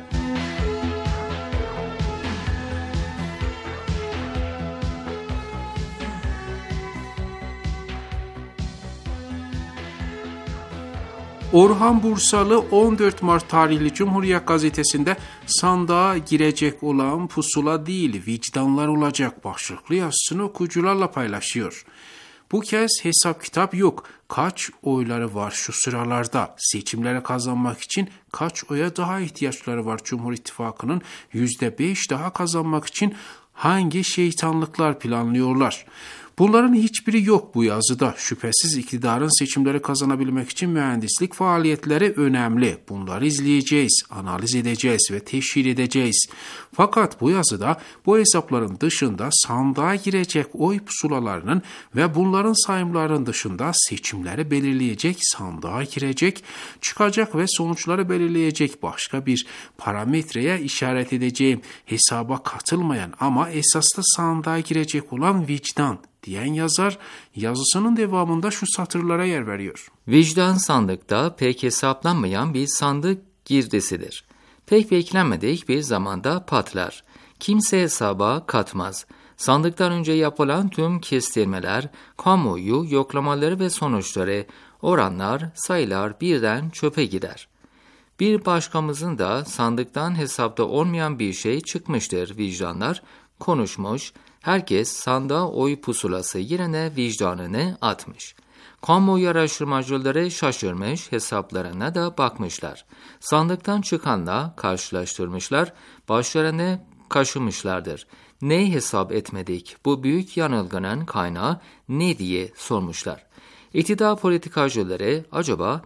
Orhan Bursalı on dört Mart tarihli Cumhuriyet Gazetesi'nde sandığa girecek olan pusula değil vicdanlar olacak başlıklı yazısını okuyucularla paylaşıyor. Bu kez hesap kitap yok. Kaç oyları var şu sıralarda? Seçimlere kazanmak için kaç oya daha ihtiyaçları var Cumhur İttifakı'nın? yüzde beş daha kazanmak için hangi şeytanlıklar planlıyorlar? Bunların hiçbiri yok bu yazıda. Şüphesiz iktidarın seçimleri kazanabilmek için mühendislik faaliyetleri önemli. Bunları izleyeceğiz, analiz edeceğiz ve teşhir edeceğiz. Fakat bu yazıda bu hesapların dışında sandığa girecek oy pusulalarının ve bunların sayımlarının dışında seçimleri belirleyecek, sandığa girecek, çıkacak ve sonuçları belirleyecek başka bir parametreye işaret edeceğim. Hesaba katılmayan ama esaslı sandığa girecek olan vicdan diyen yazar yazısının devamında şu satırlara yer veriyor. Vicdan sandıkta pek hesaplanmayan bir sandık girdisidir. Pek beklenmedik bir zamanda patlar. Kimse hesaba katmaz. Sandıktan önce yapılan tüm kestirmeler, kamuoyu yoklamaları ve sonuçları, oranlar, sayılar birden çöpe gider. Bir başkamızın da sandıktan hesapta olmayan bir şey çıkmıştır vicdanlar, konuşmuş, herkes sandığa oy pusulası yerine vicdanını atmış. Kamuoyu araştırmacıları şaşırmış, hesaplarına da bakmışlar. Sandıktan çıkanla karşılaştırmışlar, başlarını kaşımışlardır. Ne hesap etmedik, bu büyük yanılgının kaynağı ne diye sormuşlar. İktidar politikacıları acaba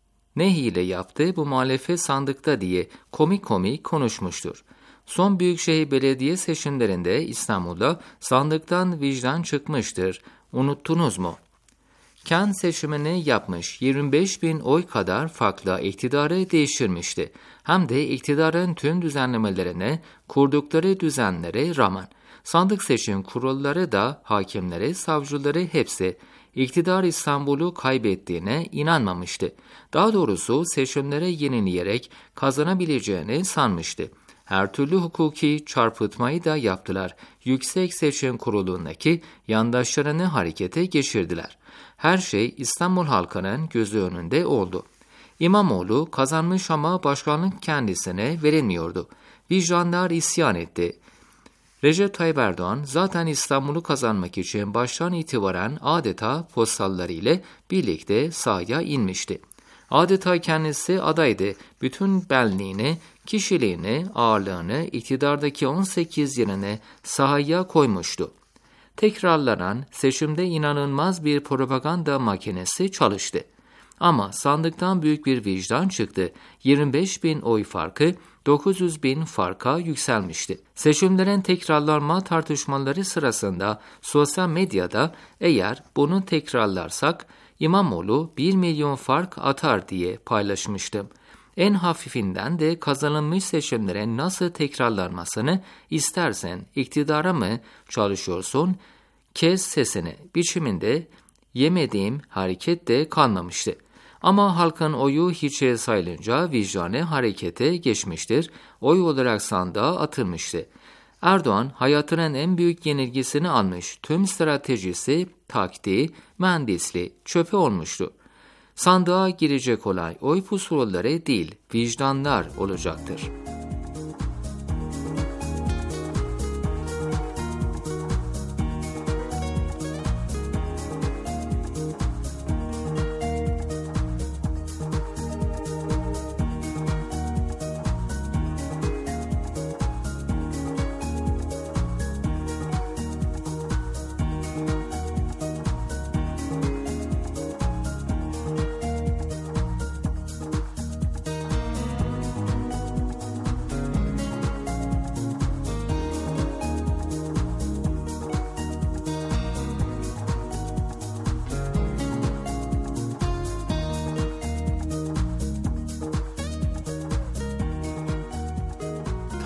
ne hile yaptı bu muhalefet sandıkta diye komik komik konuşmuştur. Son büyükşehir belediye seçimlerinde İstanbul'da sandıktan vicdan çıkmıştır. Unuttunuz mu? Kent seçimini yapmış, yirmi beş bin oy kadar farklı iktidarı değiştirmişti. Hem de iktidarın tüm düzenlemelerine, kurdukları düzenlere rağmen. Sandık seçim kurulları da hakimleri, savcıları hepsi iktidar İstanbul'u kaybettiğine inanmamıştı. Daha doğrusu seçimlere yenileyerek kazanabileceğini sanmıştı. Her türlü hukuki çarpıtmayı da yaptılar. Yüksek Seçim Kurulu'ndaki yandaşlarını harekete geçirdiler. Her şey İstanbul halkının gözü önünde oldu. İmamoğlu kazanmış ama başkanlık kendisine verilmiyordu. Vicdanlar isyan etti. Recep Tayyip Erdoğan zaten İstanbul'u kazanmak için baştan itibaren adeta postalları ile birlikte sahaya inmişti. Adeta kendisi adaydı. Bütün benliğini, kişiliğini, ağırlığını iktidardaki on sekiz yılını sahaya koymuştu. Tekrarlanan seçimde inanılmaz bir propaganda makinesi çalıştı. Ama sandıktan büyük bir vicdan çıktı. yirmi beş bin oy farkı dokuz yüz bin farka yükselmişti. Seçimlerin tekrarlanma tartışmaları sırasında sosyal medyada eğer bunu tekrarlarsak İmamoğlu bir milyon fark atar diye paylaşmıştım. En hafifinden de kazanılmış seçimlerin nasıl tekrarlanmasını istersen iktidara mı çalışıyorsun? Kes sesini biçiminde yemediğim hareket de kalmamıştı. Ama halkın oyu hiçe sayılınca vicdanı harekete geçmiştir, oy olarak sandığa atılmıştı. Erdoğan hayatının en büyük yenilgisini almış, tüm stratejisi, taktiği, mühendisliği çöpe olmuştu. Sandığa girecek olay oy pusulaları değil, vicdanlar olacaktır.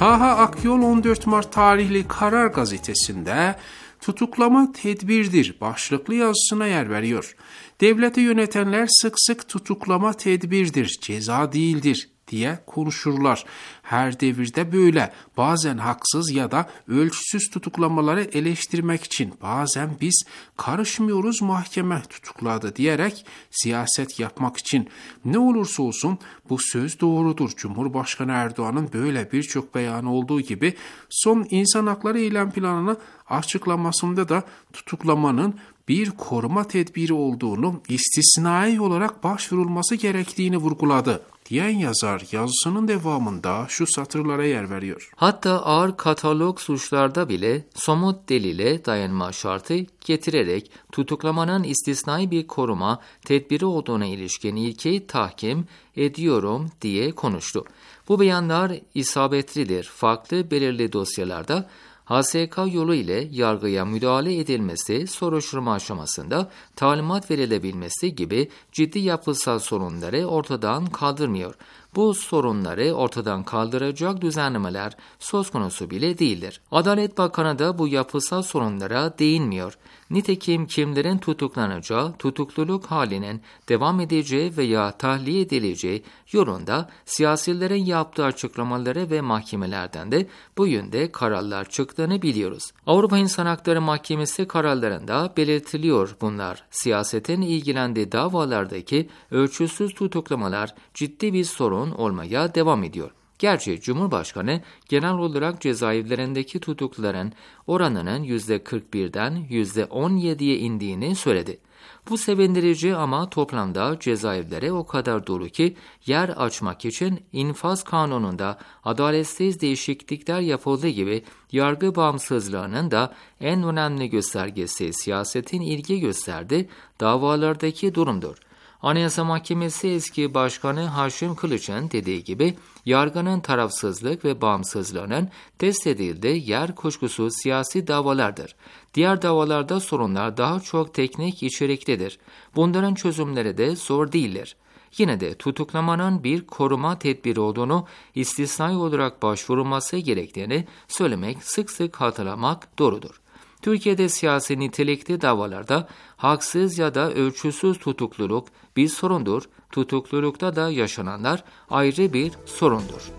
Taha Akyol on dört Mart tarihli Karar gazetesinde tutuklama tedbirdir başlıklı yazısına yer veriyor. Devleti yönetenler sık sık tutuklama tedbirdir, ceza değildir diye konuşurlar. Her devirde böyle. Bazen haksız ya da ölçüsüz tutuklamaları eleştirmek için, bazen biz karışmıyoruz mahkeme tutukladı diyerek siyaset yapmak için. Ne olursa olsun bu söz doğrudur. Cumhurbaşkanı Erdoğan'ın böyle birçok beyanı olduğu gibi son insan hakları eylem planını açıklamasında da tutuklamanın bir koruma tedbiri olduğunu, istisnai olarak başvurulması gerektiğini vurguladı diyen yazar yazısının devamında şu satırlara yer veriyor. Hatta ağır katalog suçlarda bile somut delile dayanma şartı getirerek tutuklamanın istisnai bir koruma tedbiri olduğuna ilişkin ilkeyi tahkim ediyorum diye konuştu. Bu beyanlar isabetlidir. Farklı belirli dosyalarda H S K yolu ile yargıya müdahale edilmesi, soruşturma aşamasında talimat verilebilmesi gibi ciddi yapısal sorunları ortadan kaldırmıyor. Bu sorunları ortadan kaldıracak düzenlemeler söz konusu bile değildir. Adalet Bakanı da bu yapısal sorunlara değinmiyor. Nitekim kimlerin tutuklanacağı, tutukluluk halinin devam edeceği veya tahliye edileceği yolunda siyasilerin yaptığı açıklamaları ve mahkemelerden de bu yönde kararlar çıktığını biliyoruz. Avrupa İnsan Hakları Mahkemesi kararlarında belirtiliyor bunlar. Siyasetin ilgilendiği davalardaki ölçüsüz tutuklamalar ciddi bir sorun olmaya devam ediyor. Gerçi Cumhurbaşkanı genel olarak cezaevlerindeki tutukluların oranının yüzde kırk birden yüzde on yediye indiğini söyledi. Bu sevindirici ama toplamda cezaevleri o kadar dolu ki yer açmak için infaz kanununda adaletsiz değişiklikler yapıldığı gibi yargı bağımsızlığının da en önemli göstergesi siyasetin ilgi gösterdiği davalardaki durumdur. Anayasa Mahkemesi eski Başkanı Haşim Kılıç'ın dediği gibi yargının tarafsızlık ve bağımsızlığının test edildiği yer kuşkusuz siyasi davalardır. Diğer davalarda sorunlar daha çok teknik içeriklidir. Bunların çözümleri de zor değildir. Yine de tutuklamanın bir koruma tedbiri olduğunu, istisnai olarak başvurulması gerektiğini söylemek, sık sık hatırlamak doğrudur. Türkiye'de siyasi nitelikli davalarda haksız ya da ölçüsüz tutukluluk bir sorundur, tutuklulukta da yaşananlar ayrı bir sorundur.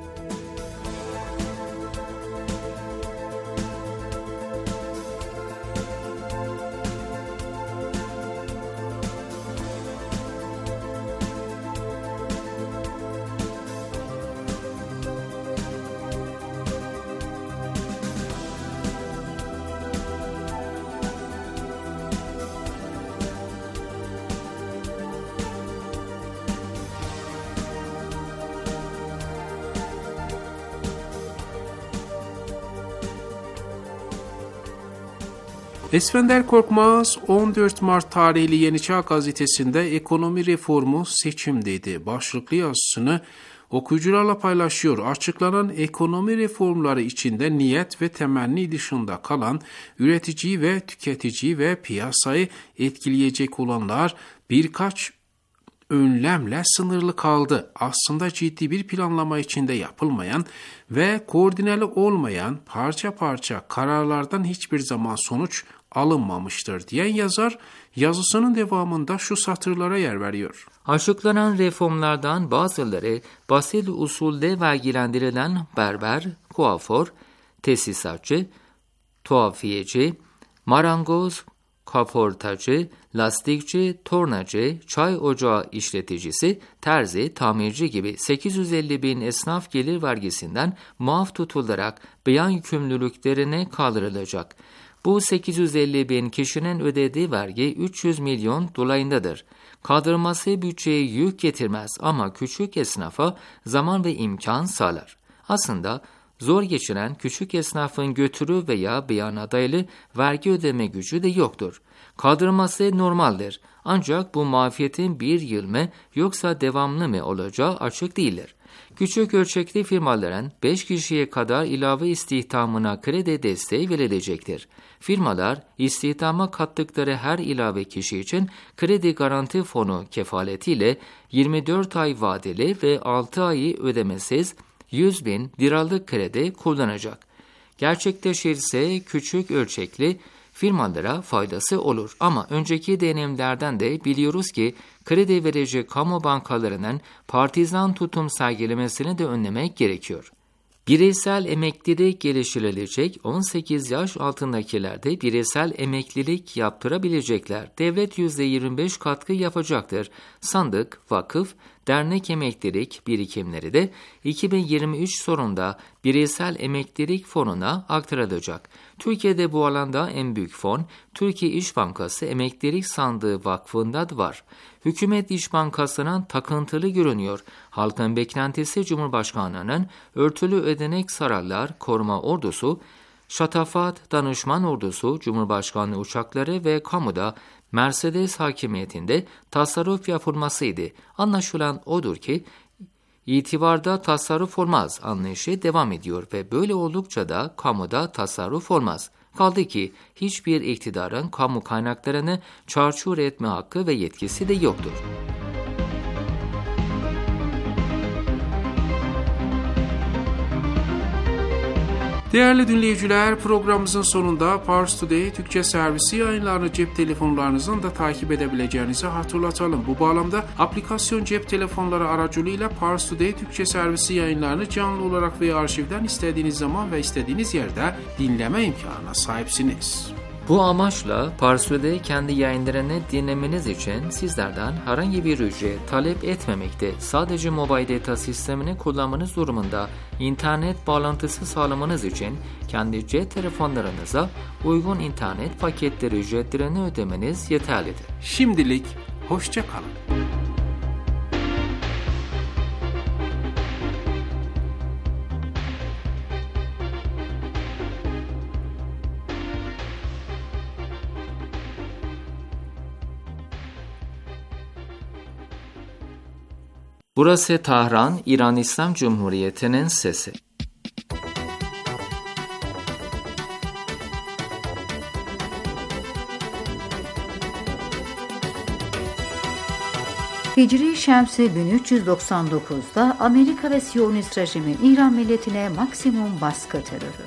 Esfender Korkmaz on dört Mart tarihli Yeni Çağ gazetesinde ekonomi reformu seçim dedi başlıklı yazısını okuyucularla paylaşıyor. Açıklanan ekonomi reformları içinde niyet ve temenni dışında kalan üretici ve tüketici ve piyasayı etkileyecek olanlar birkaç önlemle sınırlı kaldı. Aslında ciddi bir planlama içinde yapılmayan ve koordineli olmayan parça parça kararlardan hiçbir zaman sonuç alınmamıştır diyen yazar yazısının devamında şu satırlara yer veriyor. Açıklanan reformlardan bazıları basit usulde vergilendirilen berber, kuaför, tesisatçı, tuhafiyeci, marangoz, kaportacı, lastikçi, tornacı, çay ocağı işleticisi, terzi, tamirci gibi sekiz yüz elli bin esnaf gelir vergisinden muaf tutularak beyan yükümlülüklerine kaldırılacak. Bu sekiz yüz elli bin kişinin ödediği vergi üç yüz milyon dolayındadır. Kaldırması bütçeye yük getirmez ama küçük esnafa zaman ve imkan sağlar. Aslında zor geçiren küçük esnafın götürü veya beyan adaylı vergi ödeme gücü de yoktur. Kaldırılması normaldir. Ancak bu muafiyetin bir yıl mı yoksa devamlı mı olacağı açık değildir. Küçük ölçekli firmaların beş kişiye kadar ilave istihdamına kredi desteği verilecektir. Firmalar istihdama kattıkları her ilave kişi için kredi garanti fonu kefaletiyle yirmi dört ay vadeli ve altı ayı ödemesiz yüz bin liralık kredi kullanacak. Gerçekleşirse küçük ölçekli firmalara faydası olur. Ama önceki deneyimlerden de biliyoruz ki kredi verici kamu bankalarının partizan tutum sergilemesini de önlemek gerekiyor. Bireysel emeklilik geliştirilecek, on sekiz yaş altındakiler de bireysel emeklilik yaptırabilecekler. Devlet yüzde yirmi beş katkı yapacaktır. Sandık, vakıf, dernek emeklilik birikimleri de iki bin yirmi üç sonunda bireysel emeklilik fonuna aktarılacak. Türkiye'de bu alanda en büyük fon, Türkiye İş Bankası Emeklilik Sandığı Vakfı'nda var. Hükümet İş Bankası'nın takıntılı görünüyor. Halkın beklentisi Cumhurbaşkanı'nın örtülü ödenek sararlar koruma ordusu, şatafat danışman ordusu, Cumhurbaşkanlığı uçakları ve kamuda Mercedes hakimiyetinde tasarruf yapılmasıydı. Anlaşılan odur ki itibarda tasarruf olmaz anlayışı devam ediyor ve böyle oldukça da kamuda tasarruf olmaz. Kaldı ki hiçbir iktidarın kamu kaynaklarını çarçur etme hakkı ve yetkisi de yoktur. Değerli dinleyiciler, programımızın sonunda Pars Today Türkçe servisi yayınlarını cep telefonlarınızdan da takip edebileceğinizi hatırlatalım. Bu bağlamda aplikasyon cep telefonları aracılığıyla Pars Today Türkçe servisi yayınlarını canlı olarak veya arşivden istediğiniz zaman ve istediğiniz yerde dinleme imkanına sahipsiniz. Bu amaçla Pars Today kendi yayınlarını dinlemeniz için sizlerden herhangi bir ücret talep etmemekte. Sadece mobil data sistemini kullanmanız durumunda internet bağlantısı sağlamanız için kendi cep telefonlarınıza uygun internet paketleri ücretlerini ödemeniz yeterlidir. Şimdilik hoşça kalın. Burası Tahran, İran İslam Cumhuriyeti'nin sesi. Hicri Şemsi bin üç yüz doksan dokuzda Amerika ve Siyonist rejimin İran milletine maksimum baskı terörü.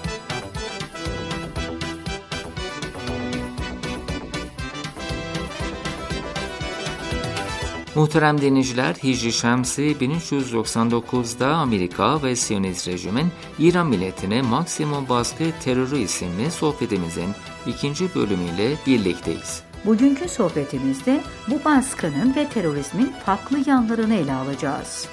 Muhterem dinleyiciler, Hicri Şemsi bin üç yüz doksan dokuzda Amerika ve Siyonist rejimin İran milletine maksimum baskı terörü isimli sohbetimizin ikinci bölümüyle birlikteyiz. Bugünkü sohbetimizde bu baskının ve terörizmin farklı yanlarını ele alacağız.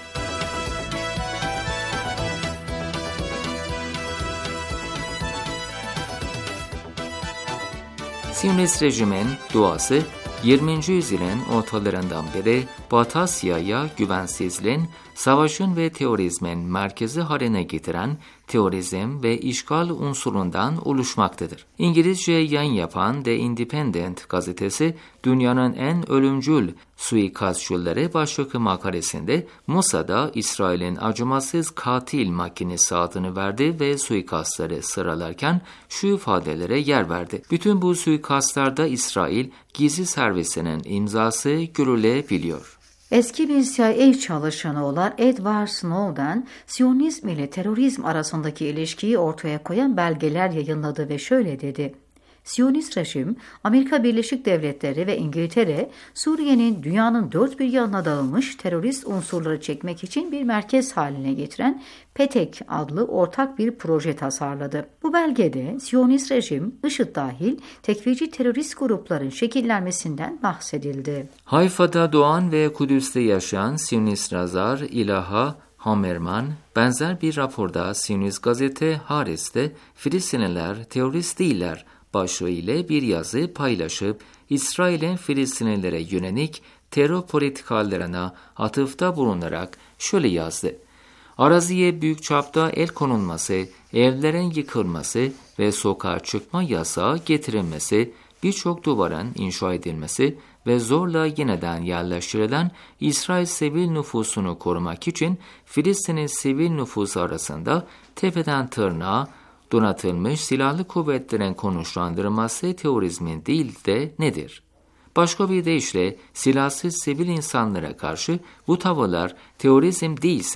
Siyonist rejimin duası yirminci yüzyılın ortalarından beri Batı Asya'ya güvensizliğin, savaşın ve terörizmin merkezi haline getiren terörizm ve işgal unsurundan oluşmaktadır. İngilizce yayın yapan The Independent gazetesi, dünyanın en ölümcül suikastçıları başlıklı makalesinde Mossad'a İsrail'in acımasız katil makinesi adını verdi ve suikastları sıralarken şu ifadelere yer verdi. Bütün bu suikastlarda İsrail gizli servisinin imzası görülebiliyor. Eski bir C I A çalışanı olan Edward Snowden, Siyonizm ile terörizm arasındaki ilişkiyi ortaya koyan belgeler yayınladı ve şöyle dedi: Siyonist rejim, Amerika Birleşik Devletleri ve İngiltere, Suriye'nin dünyanın dört bir yanına dağılmış terörist unsurları çekmek için bir merkez haline getiren PETEK adlı ortak bir proje tasarladı. Bu belgede Siyonist rejim, IŞİD dahil tekfirci terörist grupların şekillenmesinden bahsedildi. Hayfa'da doğan ve Kudüs'te yaşayan Siyonist yazar İlaha Hamerman, benzer bir raporda Siyonist gazete Haris'te Filistinliler terörist değiller başlığı ile bir yazı paylaşıp İsrail'in Filistinlilere yönelik terör politikalarına atıfta bulunarak şöyle yazdı: Araziye büyük çapta el konulması, evlerin yıkılması ve sokağa çıkma yasağı getirilmesi, birçok duvarın inşa edilmesi ve zorla yeniden yerleştirilen İsrail sivil nüfusunu korumak için Filistin'in sivil nüfusu arasında tepeden tırnağa donatılmış silahlı kuvvetlerin konuşlandırılması terörizmin değil de nedir? Başka bir deyişle silahsız sivil insanlara karşı bu tavırlar terörizm değilse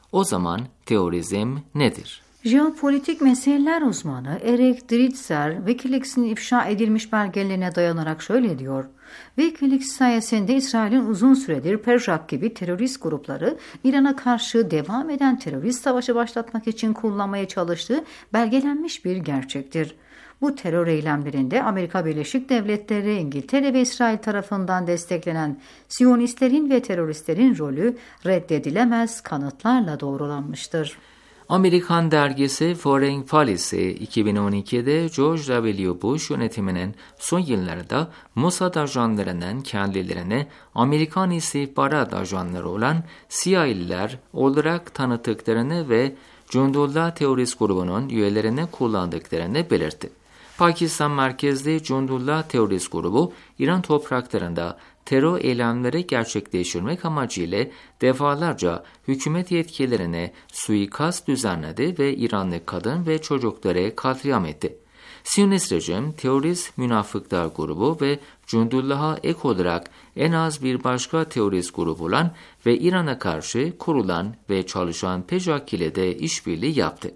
O zaman terörizm nedir? Jeopolitik meseleler uzmanı Eric Dritzer, Wikileaks'in ifşa edilmiş belgelerine dayanarak şöyle diyor. Wikileaks sayesinde İsrail'in uzun süredir Perjak gibi terörist grupları İran'a karşı devam eden terörist savaşı başlatmak için kullanmaya çalıştığı belgelenmiş bir gerçektir. Bu terör eylemlerinde Amerika Birleşik Devletleri, İngiltere ve İsrail tarafından desteklenen Siyonistlerin ve teröristlerin rolü reddedilemez kanıtlarla doğrulanmıştır. Amerikan dergisi Foreign Policy iki bin on ikide George W. Bush yönetiminin son yıllarda Mossad ajanlarının kendilerine Amerikan istihbarat ajanları olan C I A'liler olarak tanıttıklarını ve Cundullah terörist grubunun üyelerini kullandıklarını belirtti. Pakistan merkezli Cundullah terörist grubu, İran topraklarında terör eylemleri gerçekleştirmek amacıyla defalarca hükümet yetkililerine suikast düzenledi ve İranlı kadın ve çocukları katliam etti. Siyonist rejim, terörist münafıklar grubu ve Cundullah'a ek olarak en az bir başka terörist grubu olan ve İran'a karşı kurulan ve çalışan Pejak ile de işbirliği yaptı.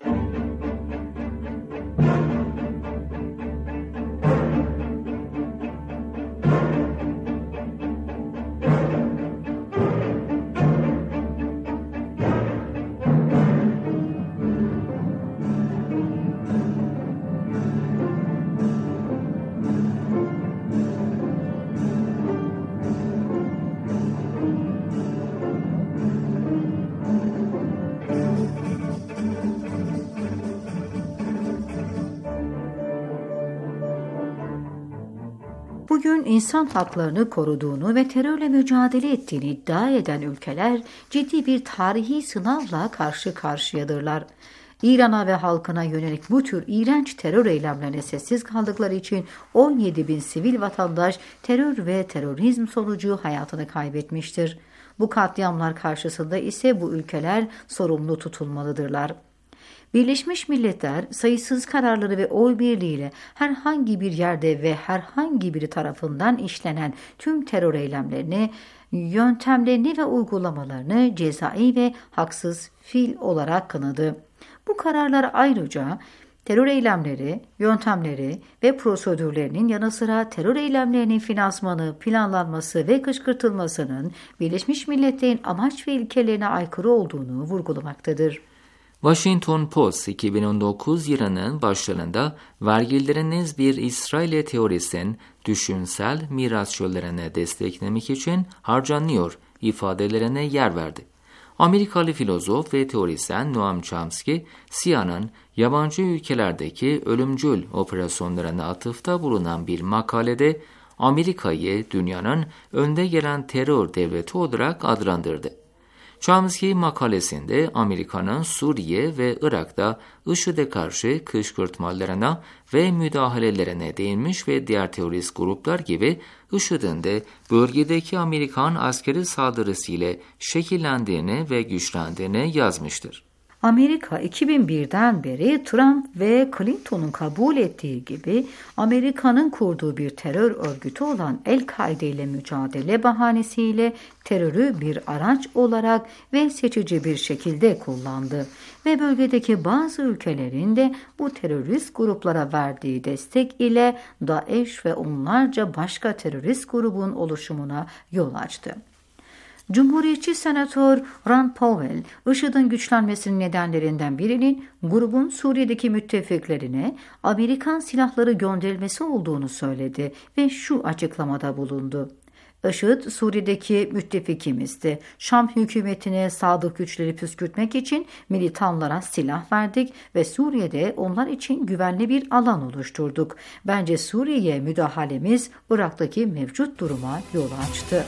Bugün insan haklarını koruduğunu ve terörle mücadele ettiğini iddia eden ülkeler ciddi bir tarihi sınavla karşı karşıyadırlar. İran'a ve halkına yönelik bu tür iğrenç terör eylemlerine sessiz kaldıkları için on yedi bin sivil vatandaş terör ve terörizm sonucu hayatını kaybetmiştir. Bu katliamlar karşısında ise bu ülkeler sorumlu tutulmalıdırlar. Birleşmiş Milletler sayısız kararları ve oy birliğiyle herhangi bir yerde ve herhangi biri tarafından işlenen tüm terör eylemlerini, yöntemlerini ve uygulamalarını cezai ve haksız fiil olarak kınadı. Bu kararlar ayrıca terör eylemleri, yöntemleri ve prosedürlerinin yanı sıra terör eylemlerinin finansmanı, planlanması ve kışkırtılmasının Birleşmiş Milletler'in amaç ve ilkelerine aykırı olduğunu vurgulamaktadır. Washington Post iki bin on dokuz yılının başlarında vergileriniz bir İsrail teröristin düşünsel mirasçılarını desteklemek için harcanıyor ifadelerine yer verdi. Amerikalı filozof ve teorisyen Noam Chomsky, C I A'nın yabancı ülkelerdeki ölümcül operasyonlarına atıfta bulunan bir makalede Amerika'yı dünyanın önde gelen terör devleti olarak adlandırdı. Chomsky makalesinde Amerika'nın Suriye ve Irak'ta IŞİD'e karşı kışkırtmalarına ve müdahalelerine değinmiş ve diğer terörist gruplar gibi IŞİD'in de bölgedeki Amerikan askeri saldırısıyla şekillendiğini ve güçlendiğini yazmıştır. Amerika iki bin birden beri Trump ve Clinton'un kabul ettiği gibi Amerika'nın kurduğu bir terör örgütü olan El-Kaide ile mücadele bahanesiyle terörü bir araç olarak ve seçici bir şekilde kullandı ve bölgedeki bazı ülkelerin de bu terörist gruplara verdiği destek ile DAEŞ ve onlarca başka terörist grubun oluşumuna yol açtı. Cumhuriyetçi Senatör Rand Paul, IŞİD'in güçlenmesinin nedenlerinden birinin grubun Suriye'deki müttefiklerine Amerikan silahları gönderilmesi olduğunu söyledi ve şu açıklamada bulundu. IŞİD Suriye'deki müttefikimizdi. Şam hükümetine sadık güçleri püskürtmek için militanlara silah verdik ve Suriye'de onlar için güvenli bir alan oluşturduk. Bence Suriye'ye müdahalemiz Irak'taki mevcut duruma yol açtı.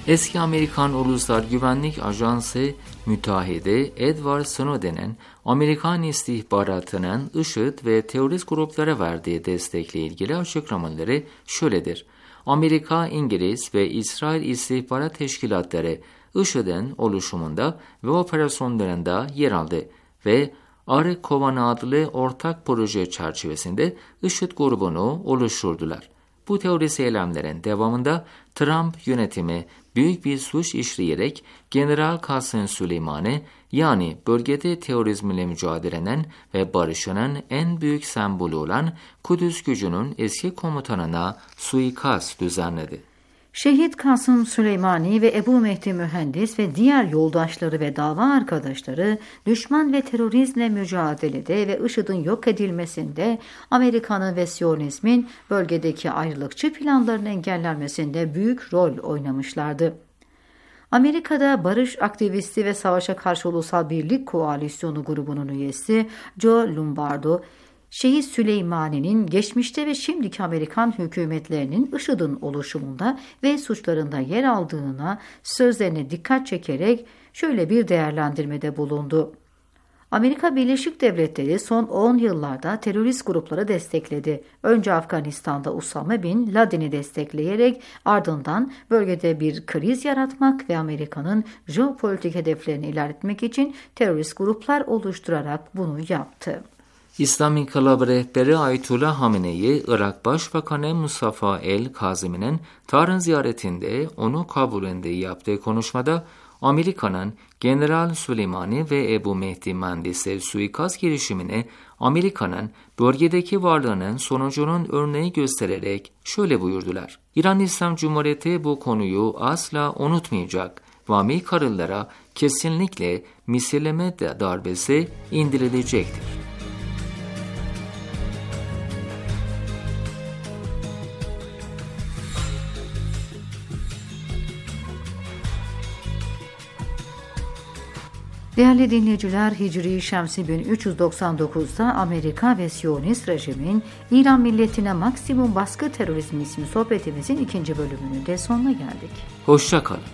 Eski Amerikan Ulusal Güvenlik Ajansı müteahhidi Edward Snowden'in Amerikan istihbaratının IŞİD ve terörist gruplara verdiği destekle ilgili açıklamaları şöyledir. Amerika, İngiliz ve İsrail istihbarat teşkilatları IŞİD'in oluşumunda ve operasyonlarında yer aldı ve Arı Kovanı adlı ortak proje çerçevesinde IŞİD grubunu oluşturdular. Bu terörist eylemlerin devamında Trump yönetimi büyük bir suç işleyerek General Kasım Süleyman'ı, yani bölgede terörizmle mücadelenin ve barışının en büyük sembolü olan Kudüs gücünün eski komutanına suikast düzenledi. Şehit Kasım Süleymani ve Ebu Mehdi Mühendis ve diğer yoldaşları ve dava arkadaşları düşman ve terörizmle mücadelede ve IŞİD'in yok edilmesinde, Amerika'nın ve Siyonizmin bölgedeki ayrılıkçı planlarının engellenmesinde büyük rol oynamışlardı. Amerika'da barış aktivisti ve Savaşa Karşı Ulusal Birlik Koalisyonu grubunun üyesi Joe Lombardo, Şehit Süleymani'nin geçmişte ve şimdiki Amerikan hükümetlerinin IŞİD'in oluşumunda ve suçlarında yer aldığına sözlerine dikkat çekerek şöyle bir değerlendirmede bulundu. Amerika Birleşik Devletleri son on yıllarda terörist grupları destekledi. Önce Afganistan'da Usame Bin Laden'i destekleyerek ardından bölgede bir kriz yaratmak ve Amerika'nın jeopolitik hedeflerini ilerletmek için terörist gruplar oluşturarak bunu yaptı. İslam İnkılabı rehberi Ayetullah Hamenei, Irak Başbakanı Mustafa el-Kazimi'nin Tahran ziyaretinde onu kabulünde yaptığı konuşmada Amerika'nın General Süleymani ve Ebu Mehdi Mühendis'e suikast girişimini Amerika'nın bölgedeki varlığının sonucunun örneği göstererek şöyle buyurdular. İran İslam Cumhuriyeti bu konuyu asla unutmayacak ve Amerikalılara kesinlikle misilleme darbesi indirilecektir. Değerli dinleyiciler, Hicri Şemsi bin üç yüz doksan dokuzda Amerika ve Siyonist rejimin İran milletine maksimum baskı terörizmi isimli sohbetimizin ikinci bölümünün de sonuna geldik. Hoşça kalın.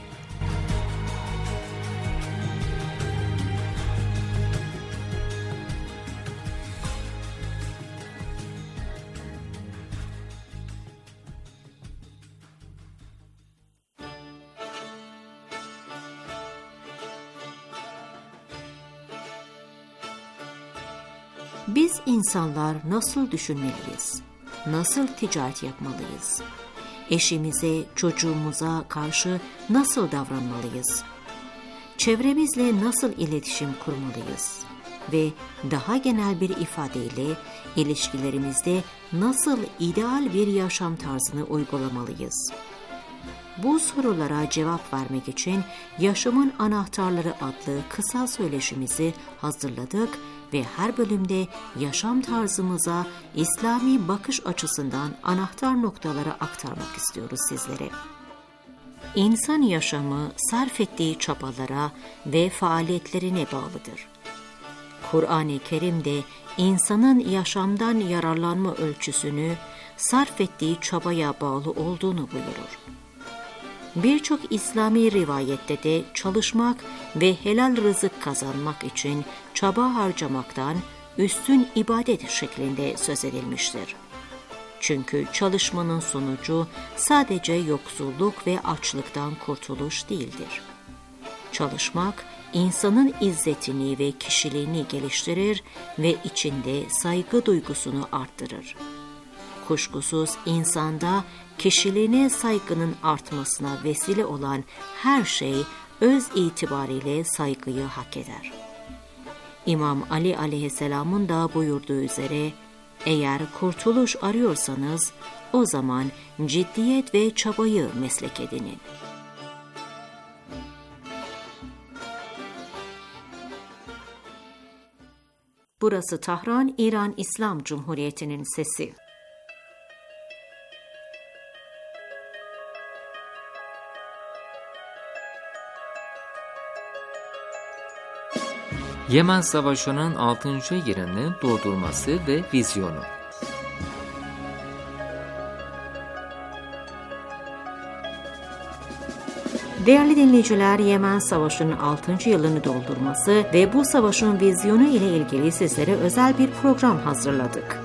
Biz insanlar nasıl düşünmeliyiz? Nasıl ticaret yapmalıyız? Eşimize, çocuğumuza karşı nasıl davranmalıyız? Çevremizle nasıl iletişim kurmalıyız? Ve daha genel bir ifadeyle ilişkilerimizde nasıl ideal bir yaşam tarzını uygulamalıyız? Bu sorulara cevap vermek için Yaşamın Anahtarları adlı kısa söyleşimizi hazırladık ve her bölümde yaşam tarzımıza İslami bakış açısından anahtar noktaları aktarmak istiyoruz sizlere. İnsan yaşamı sarf ettiği çabalara ve faaliyetlerine bağlıdır. Kur'an-ı Kerim'de insanın yaşamdan yararlanma ölçüsünü sarf ettiği çabaya bağlı olduğunu buyurur. Birçok İslami rivayette de çalışmak ve helal rızık kazanmak için çaba harcamaktan üstün ibadet şeklinde söz edilmiştir. Çünkü çalışmanın sonucu sadece yoksulluk ve açlıktan kurtuluş değildir. Çalışmak, insanın izzetini ve kişiliğini geliştirir ve içinde saygı duygusunu arttırır. Kuşkusuz insanda kişiliğine saygının artmasına vesile olan her şey öz itibariyle saygıyı hak eder. İmam Ali aleyhisselamın da buyurduğu üzere, eğer kurtuluş arıyorsanız o zaman ciddiyet ve çabayı meslek edinin. Burası Tahran, İran İslam Cumhuriyeti'nin sesi. Yemen Savaşı'nın altıncı yılını durdurması ve vizyonu. Değerli dinleyiciler, Yemen Savaşı'nın altıncı yılını doldurması ve bu savaşın vizyonu ile ilgili sizlere özel bir program hazırladık.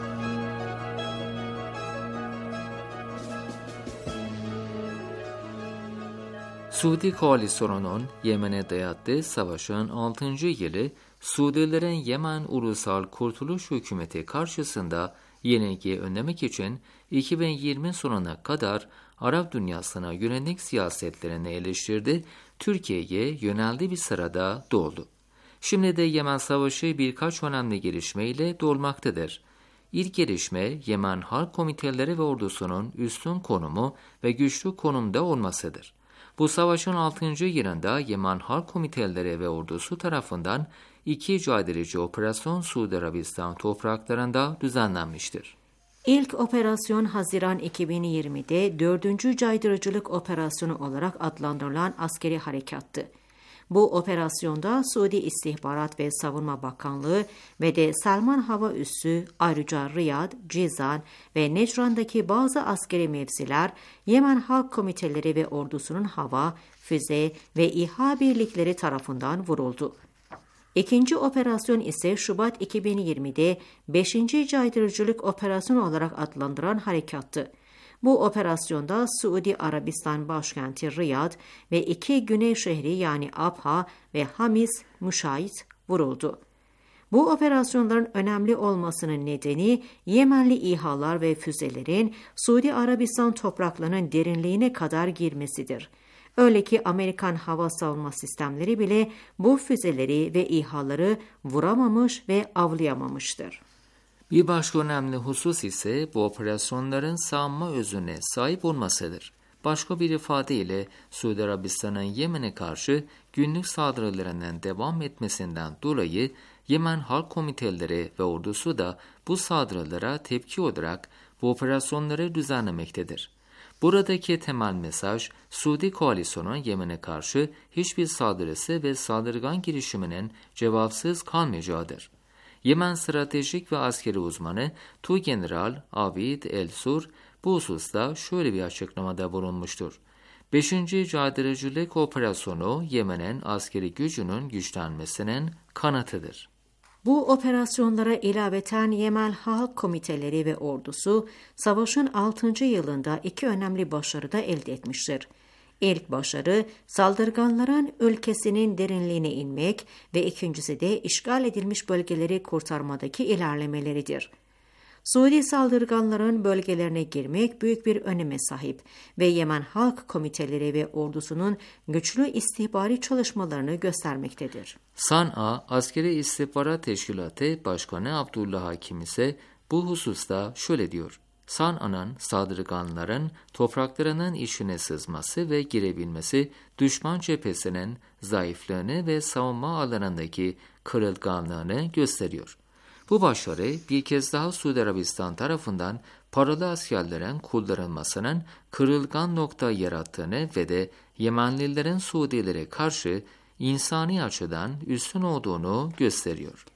Suudi koalisyonunun Yemen'e dayattığı savaşın altıncı yılı, Suudilerin Yemen Ulusal Kurtuluş Hükümeti karşısında yenilgiyi önlemek için iki bin yirmi sonuna kadar Arap dünyasına yönelik siyasetlerini eleştirdi, Türkiye'ye yöneldiği bir sırada doldu. Şimdi de Yemen Savaşı birkaç önemli gelişmeyle dolmaktadır. İlk gelişme, Yemen Halk Komiteleri ve ordusunun üstün konumu ve güçlü konumda olmasıdır. Bu savaşın altıncı yılında Yemen Halk Komiteleri ve ordusu tarafından iki caydırıcı operasyon Suudi Arabistan topraklarında düzenlenmiştir. İlk operasyon Haziran iki bin yirmide dördüncü Caydırıcılık Operasyonu olarak adlandırılan askeri harekattı. Bu operasyonda Suudi İstihbarat ve Savunma Bakanlığı ve de Selman Hava Üssü, ayrıca Riyad, Cizan ve Necran'daki bazı askeri mevziler Yemen Halk Komiteleri ve ordusunun hava, füze ve İHA birlikleri tarafından vuruldu. İkinci operasyon ise Şubat iki bin yirmide beşinci Caydırıcılık Operasyonu olarak adlandıran harekattı. Bu operasyonda Suudi Arabistan başkenti Riyad ve iki güney şehri yani Abha ve Hamis müşahit vuruldu. Bu operasyonların önemli olmasının nedeni Yemenli İHA'lar ve füzelerin Suudi Arabistan topraklarının derinliğine kadar girmesidir. Öyle ki Amerikan hava savunma sistemleri bile bu füzeleri ve İHA'ları vuramamış ve avlayamamıştır. Bir başka önemli husus ise bu operasyonların savunma özüne sahip olmasıdır. Başka bir ifadeyle Suudi Arabistan'ın Yemen'e karşı günlük saldırılarının devam etmesinden dolayı Yemen Halk Komiteleri ve ordusu da bu saldırılara tepki olarak bu operasyonları düzenlemektedir. Buradaki temel mesaj, Suudi koalisyonun Yemen'e karşı hiçbir saldırısı ve saldırgan girişiminin cevapsız kalmayacağıdır. Yemen stratejik ve askeri uzmanı Tuğgeneral Abid El-Sur bu hususta şöyle bir açıklamada bulunmuştur. beşinci Caydırıcılık Operasyonu Yemen'in askeri gücünün güçlenmesinin kanatıdır. Bu operasyonlara ilaveten Yemen Halk Komiteleri ve ordusu savaşın altıncı yılında iki önemli başarı da elde etmiştir. İlk başarı saldırganların ülkesinin derinliğine inmek ve ikincisi de işgal edilmiş bölgeleri kurtarmadaki ilerlemeleridir. Suudi saldırganların bölgelerine girmek büyük bir öneme sahip ve Yemen Halk Komiteleri ve ordusunun güçlü istihbari çalışmalarını göstermektedir. San'a Askeri İstihbarat Teşkilatı Başkanı Abdullah Hakim ise bu hususta şöyle diyor. San'a'nın saldırganların topraklarının içine sızması ve girebilmesi düşman cephesinin zayıflığını ve savunma alanındaki kırılganlığını gösteriyor. Bu başarı bir kez daha Suudi Arabistan tarafından paralı askerlerin kullanılmasının kırılgan nokta yarattığını ve de Yemenlilerin Suudilere karşı insani açıdan üstün olduğunu gösteriyor.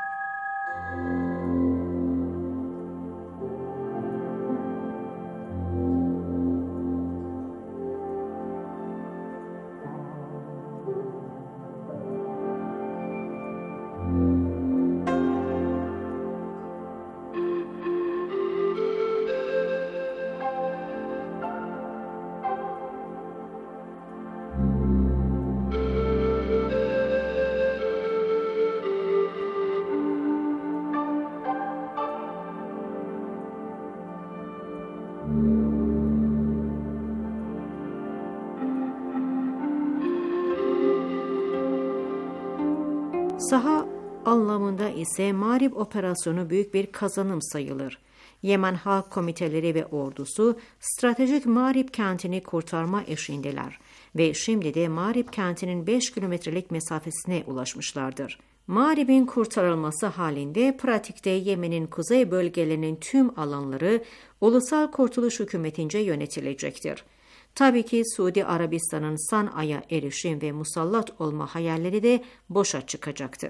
Saha anlamında ise Mağrib operasyonu büyük bir kazanım sayılır. Yemen Halk Komiteleri ve ordusu stratejik Mağrib kentini kurtarma eşiğindeler ve şimdi de Mağrib kentinin beş kilometrelik mesafesine ulaşmışlardır. Mağrib'in kurtarılması halinde pratikte Yemen'in kuzey bölgelerinin tüm alanları Ulusal Kurtuluş Hükümeti'nce yönetilecektir. Tabii ki Suudi Arabistan'ın San'a'ya erişim ve musallat olma hayalleri de boşa çıkacaktır.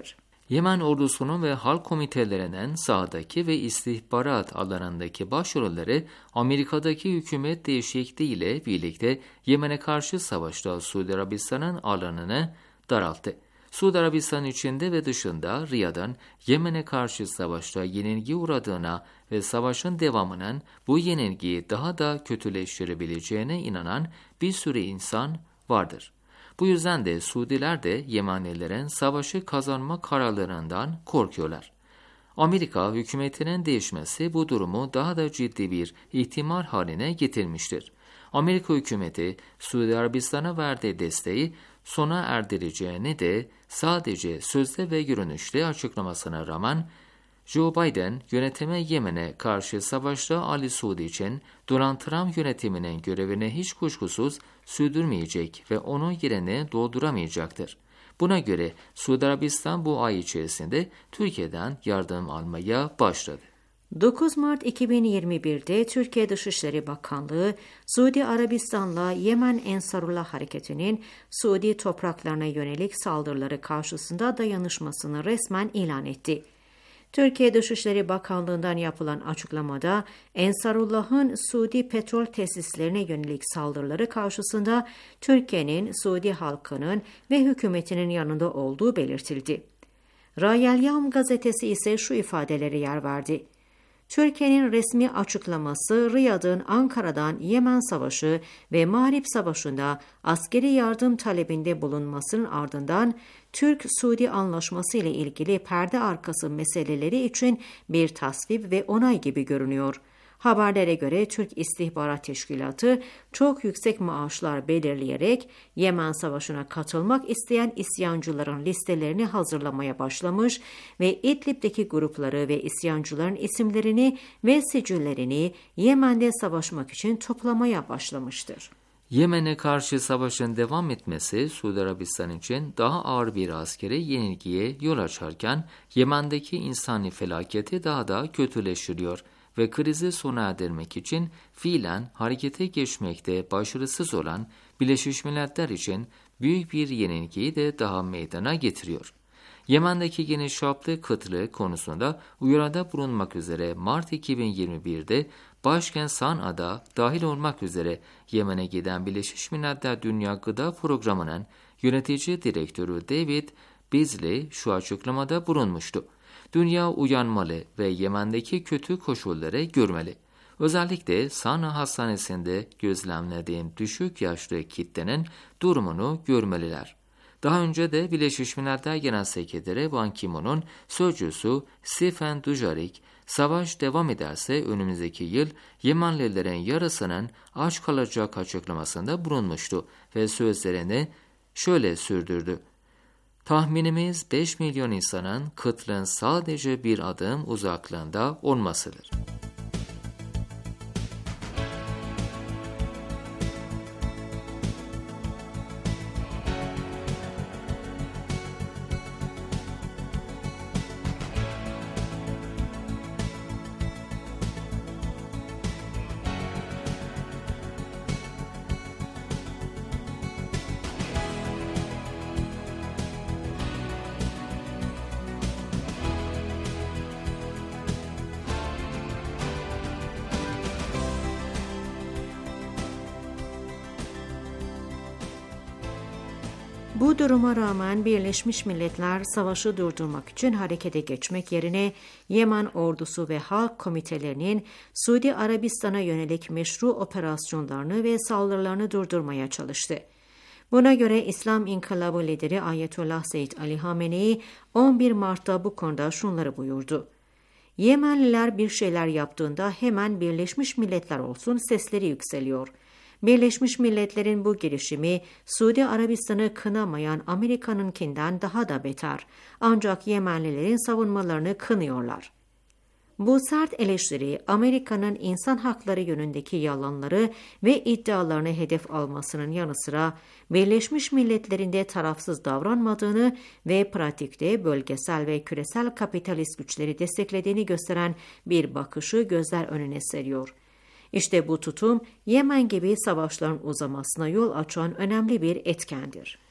Yemen ordusunun ve halk komitelerinin sahadaki ve istihbarat alanındaki başvuruları Amerika'daki hükümet değişikliği ile birlikte Yemen'e karşı savaşta Suudi Arabistan'ın alanını daralttı. Suudi Arabistan içinde ve dışında Riyad'ın Yemen'e karşı savaşta yenilgi uğradığına ve savaşın devamının bu yenilgiyi daha da kötüleştirebileceğine inanan bir sürü insan vardır. Bu yüzden de Suudiler de Yemenilerin savaşı kazanma kararlarından korkuyorlar. Amerika hükümetinin değişmesi bu durumu daha da ciddi bir ihtimal haline getirmiştir. Amerika hükümeti Suudi Arabistan'a verdiği desteği sona erdireceğini de sadece sözde ve görünüşte açıklamasına rağmen Joe Biden yönetime Yemen'e karşı savaşta Ali Suudi için Donald Trump yönetiminin görevini hiç kuşkusuz sürdürmeyecek ve onun yerini dolduramayacaktır. Buna göre Suudi Arabistan bu ay içerisinde Türkiye'den yardım almaya başladı. dokuz Mart iki bin yirmi bir'de Türkiye Dışişleri Bakanlığı, Suudi Arabistan'la Yemen Ensarullah Hareketi'nin Suudi topraklarına yönelik saldırıları karşısında dayanışmasını resmen ilan etti. Türkiye Dışişleri Bakanlığı'ndan yapılan açıklamada, Ensarullah'ın Suudi petrol tesislerine yönelik saldırıları karşısında Türkiye'nin, Suudi halkının ve hükümetinin yanında olduğu belirtildi. Ra'yel Yevm gazetesi ise şu ifadelere yer verdi. Türkiye'nin resmi açıklaması Riyad'ın Ankara'dan Yemen Savaşı ve Mağrip Savaşı'nda askeri yardım talebinde bulunmasının ardından Türk-Suudi Anlaşması ile ilgili perde arkası meseleleri için bir tasvip ve onay gibi görünüyor. Haberlere göre Türk İstihbarat Teşkilatı çok yüksek maaşlar belirleyerek Yemen Savaşı'na katılmak isteyen isyancıların listelerini hazırlamaya başlamış ve İdlib'deki grupları ve isyancıların isimlerini ve sicillerini Yemen'de savaşmak için toplamaya başlamıştır. Yemen'e karşı savaşın devam etmesi Suudi Arabistan için daha ağır bir askeri yenilgiye yol açarken Yemen'deki insani felaketi daha da kötüleştiriyor ve krizi sona erdirmek için fiilen harekete geçmekte başarısız olan Birleşmiş Milletler için büyük bir yenilgiyi de daha meydana getiriyor. Yemen'deki geniş çaplı kıtlık konusunda uyarıda bulunmak üzere Mart iki bin yirmi bir'de başkent Sana'da dahil olmak üzere Yemen'e giden Birleşmiş Milletler Dünya Gıda Programı'nın yönetici direktörü David Beasley şu açıklamada bulunmuştu. Dünya uyanmalı ve Yemen'deki kötü koşulları görmeli. Özellikle Sana Hastanesi'nde gözlemlediğim düşük yaşlı kitlenin durumunu görmeliler. Daha önce de Birleşmiş Milletler Genel Sekreteri Ban Ki-moon'un sözcüsü Stephen Dujarric, savaş devam ederse önümüzdeki yıl Yemenlilerin yarısının aç kalacak açıklamasında bulunmuştu ve sözlerini şöyle sürdürdü. Tahminimiz beş milyon insanın kıtlığın sadece bir adım uzaklığında olmasıdır. Bu duruma rağmen Birleşmiş Milletler savaşı durdurmak için harekete geçmek yerine Yemen ordusu ve halk komitelerinin Suudi Arabistan'a yönelik meşru operasyonlarını ve saldırılarını durdurmaya çalıştı. Buna göre İslam İnkılabı lideri Ayetullah Seyyid Ali Hamenei on bir Mart'ta bu konuda şunları buyurdu. Yemenliler bir şeyler yaptığında hemen Birleşmiş Milletler olsun sesleri yükseliyor. Birleşmiş Milletler'in bu girişimi Suudi Arabistan'ı kınamayan Amerika'nınkinden daha da beter. Ancak Yemenlilerin savunmalarını kınıyorlar. Bu sert eleştiri Amerika'nın insan hakları yönündeki yalanları ve iddialarını hedef almasının yanı sıra Birleşmiş Milletler'in de tarafsız davranmadığını ve pratikte bölgesel ve küresel kapitalist güçleri desteklediğini gösteren bir bakışı gözler önüne seriyor. İşte bu tutum Yemen gibi savaşların uzamasına yol açan önemli bir etkendir.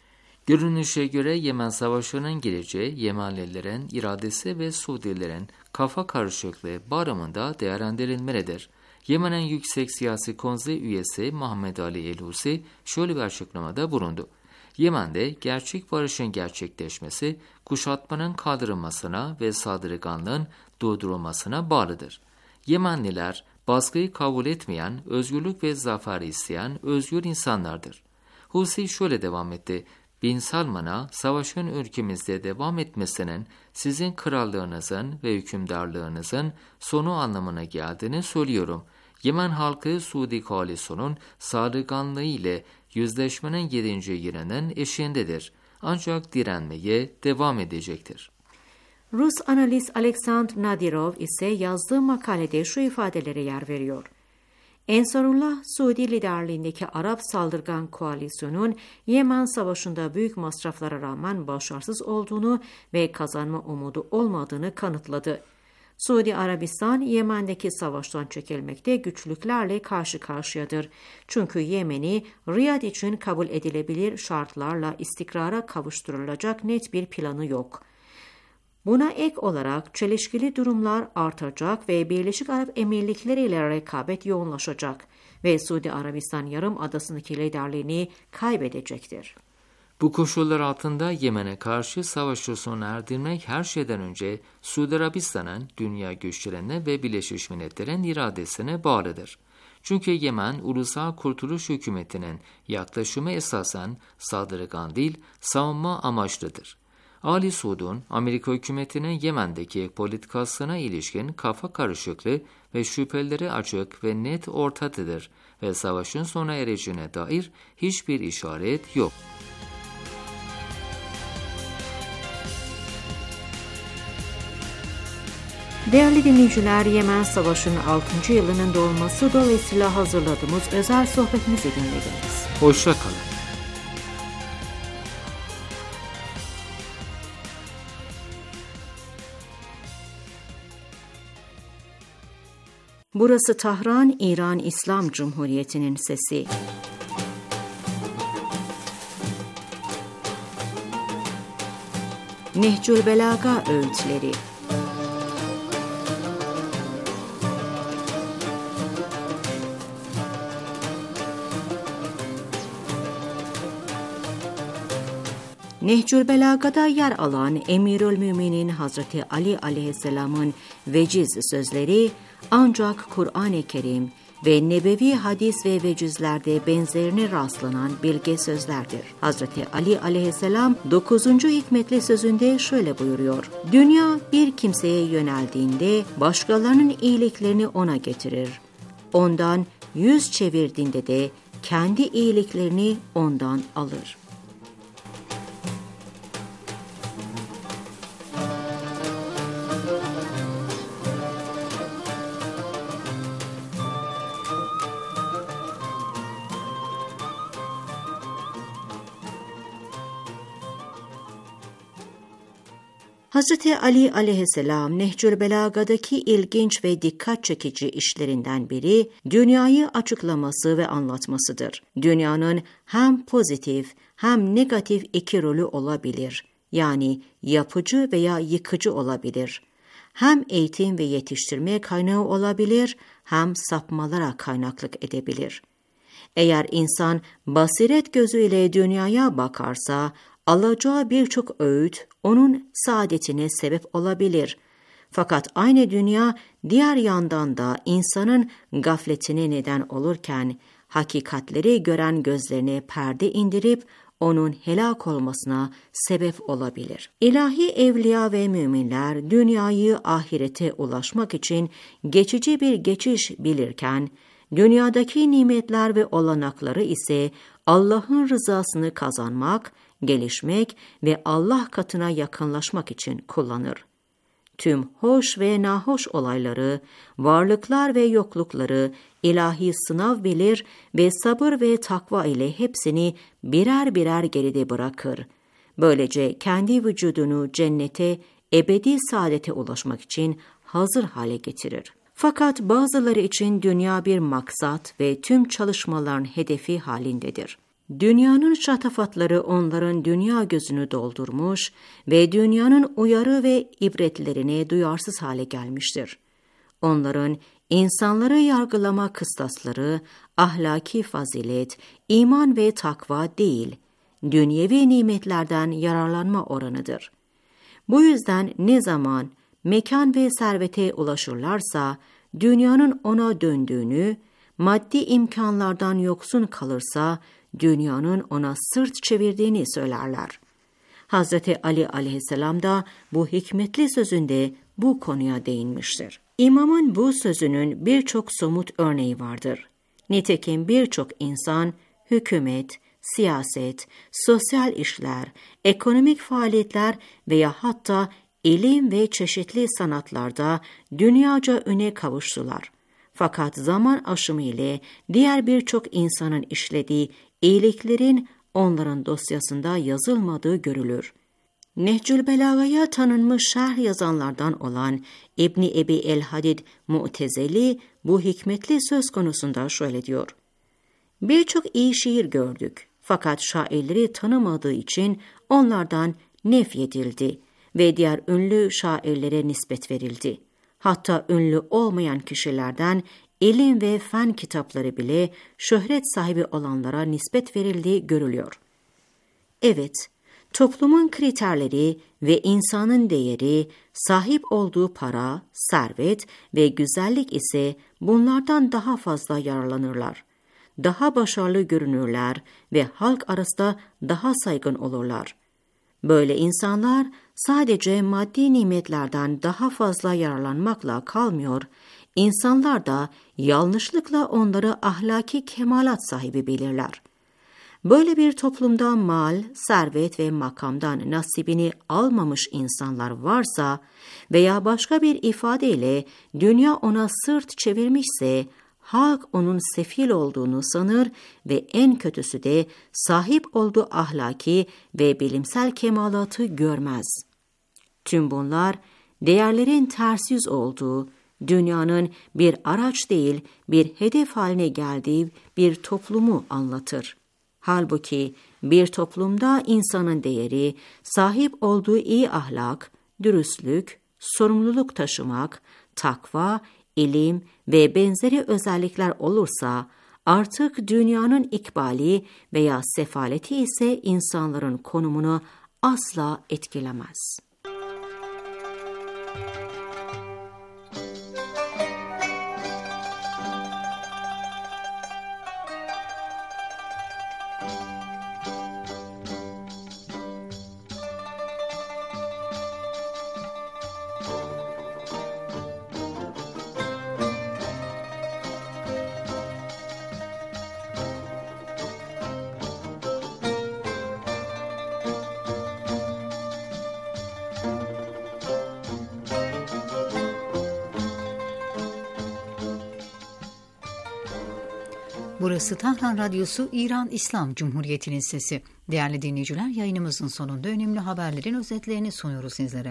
Görünüşe göre Yemen Savaşı'nın geleceği Yemenlilerin iradesi ve Suudilerin kafa karışıklığı bağlamında değerlendirilmelidir. Yemen'in Yüksek Siyasi Konsey üyesi Muhammed Ali El-Husi şöyle bir açıklamada bulundu. Yemen'de gerçek barışın gerçekleşmesi, kuşatmanın kaldırılmasına ve saldırganlığın durdurulmasına bağlıdır. Yemenliler, baskıyı kabul etmeyen, özgürlük ve zafer isteyen özgür insanlardır. Husi şöyle devam etti. Bin Salman'a savaşın ülkemizde devam etmesinin sizin krallığınızın ve hükümdarlığınızın sonu anlamına geldiğini söylüyorum. Yemen halkı Suudi koalisyonun saldırganlığı ile yüzleşmenin yedinci yılının eşiğindedir. Ancak direnmeye devam edecektir. Rus analist Aleksandr Nadirov ise yazdığı makalede şu ifadelere yer veriyor. Ensarullah, Suudi liderliğindeki Arap saldırgan koalisyonun Yemen Savaşı'nda büyük masraflara rağmen başarısız olduğunu ve kazanma umudu olmadığını kanıtladı. Suudi Arabistan, Yemen'deki savaştan çekilmekte güçlüklerle karşı karşıyadır. Çünkü Yemen'i Riyad için kabul edilebilir şartlarla istikrara kavuşturulacak net bir planı yok. Buna ek olarak çelişkili durumlar artacak ve Birleşik Arap Emirlikleri ile rekabet yoğunlaşacak ve Suudi Arabistan Yarımadası'ndaki liderliğini kaybedecektir. Bu koşullar altında Yemen'e karşı savaşı sona erdirmek her şeyden önce Suudi Arabistan'ın dünya güçlerine ve Birleşmiş Milletler'in iradesine bağlıdır. Çünkü Yemen Ulusal Kurtuluş Hükümeti'nin yaklaşımı esasen saldırgan değil, savunma amaçlıdır. Ali Suud'un Amerika hükümetinin Yemen'deki politikasına ilişkin kafa karışıklığı ve şüpheleri açık ve net ortadadır ve savaşın sona ereceğine dair hiçbir işaret yok. Değerli dinleyiciler, Yemen Savaşı'nın altıncı yılının dolması dolayısıyla hazırladığımız özel sohbetimizi dinlediniz. Hoşça kalın. Burası Tahran, İran İslam Cumhuriyeti'nin sesi. Nehcül Belaga öğütleri. Nehcül Belaga'da yer alan Emirül Müminin Hazreti Ali Aleyhisselam'ın veciz sözleri ancak Kur'an-ı Kerim ve nebevi hadis ve vecizlerde benzerine rastlanan bilge sözlerdir. Hazreti Ali Aleyhisselam dokuzuncu hikmetli sözünde şöyle buyuruyor. Dünya bir kimseye yöneldiğinde başkalarının iyiliklerini ona getirir. Ondan yüz çevirdiğinde de kendi iyiliklerini ondan alır. Hazreti Ali aleyhisselam Nehcül Belaga'daki ilginç ve dikkat çekici işlerinden biri dünyayı açıklaması ve anlatmasıdır. Dünyanın hem pozitif hem negatif iki rolü olabilir. Yani yapıcı veya yıkıcı olabilir. Hem eğitim ve yetiştirme kaynağı olabilir, hem sapmalara kaynaklık edebilir. Eğer insan basiret gözüyle dünyaya bakarsa, alacağı birçok öğüt onun saadetine sebep olabilir. Fakat aynı dünya diğer yandan da insanın gafletine neden olurken hakikatleri gören gözlerine perde indirip onun helak olmasına sebep olabilir. İlahi evliya ve müminler dünyayı ahirete ulaşmak için geçici bir geçiş bilirken, dünyadaki nimetler ve olanakları ise Allah'ın rızasını kazanmak, gelişmek ve Allah katına yakınlaşmak için kullanır. Tüm hoş ve nahoş olayları, varlıklar ve yoklukları ilahi sınav bilir ve sabır ve takva ile hepsini birer birer geride bırakır. Böylece kendi vücudunu cennete, ebedi saadete ulaşmak için hazır hale getirir. Fakat bazıları için dünya bir maksat ve tüm çalışmaların hedefi halindedir. Dünyanın şatafatları onların dünya gözünü doldurmuş ve dünyanın uyarı ve ibretlerine duyarsız hale gelmiştir. Onların insanları yargılama kıstasları ahlaki fazilet, iman ve takva değil, dünyevi nimetlerden yararlanma oranıdır. Bu yüzden ne zaman mekan ve servete ulaşırlarsa, dünyanın ona döndüğünü, maddi imkanlardan yoksun kalırsa, dünyanın ona sırt çevirdiğini söylerler. Hazreti Ali aleyhisselam da bu hikmetli sözünde bu konuya değinmiştir. İmamın bu sözünün birçok somut örneği vardır. Nitekim birçok insan, hükümet, siyaset, sosyal işler, ekonomik faaliyetler veya hatta ilim ve çeşitli sanatlarda dünyaca öne kavuştular. Fakat zaman aşımı ile diğer birçok insanın işlediği iyiliklerin onların dosyasında yazılmadığı görülür. Nehcül Belaga'ya tanınmış şerh yazanlardan olan İbni Ebi el-Hadid Mu'tezeli bu hikmetli söz konusunda şöyle diyor. Birçok iyi şiir gördük fakat şairleri tanımadığı için onlardan nefyedildi ve diğer ünlü şairlere nispet verildi. Hatta ünlü olmayan kişilerden ilim ve fen kitapları bile şöhret sahibi olanlara nispet verildiği görülüyor. Evet, toplumun kriterleri ve insanın değeri, sahip olduğu para, servet ve güzellik ise bunlardan daha fazla yararlanırlar. Daha başarılı görünürler ve halk arasında daha saygın olurlar. Böyle insanlar sadece maddi nimetlerden daha fazla yararlanmakla kalmıyor, insanlar da yanlışlıkla onları ahlaki kemalat sahibi bilirler. Böyle bir toplumda mal, servet ve makamdan nasibini almamış insanlar varsa veya başka bir ifadeyle dünya ona sırt çevirmişse, halk onun sefil olduğunu sanır ve en kötüsü de sahip olduğu ahlaki ve bilimsel kemalatı görmez. Tüm bunlar değerlerin ters yüz olduğu, dünyanın bir araç değil bir hedef haline geldiği bir toplumu anlatır. Halbuki bir toplumda insanın değeri, sahip olduğu iyi ahlak, dürüstlük, sorumluluk taşımak, takva, ilim ve benzeri özellikler olursa, artık dünyanın ikbali veya sefaleti ise insanların konumunu asla etkilemez. Burası Tahran Radyosu, İran İslam Cumhuriyeti'nin sesi. Değerli dinleyiciler, yayınımızın sonunda önemli haberlerin özetlerini sunuyoruz sizlere.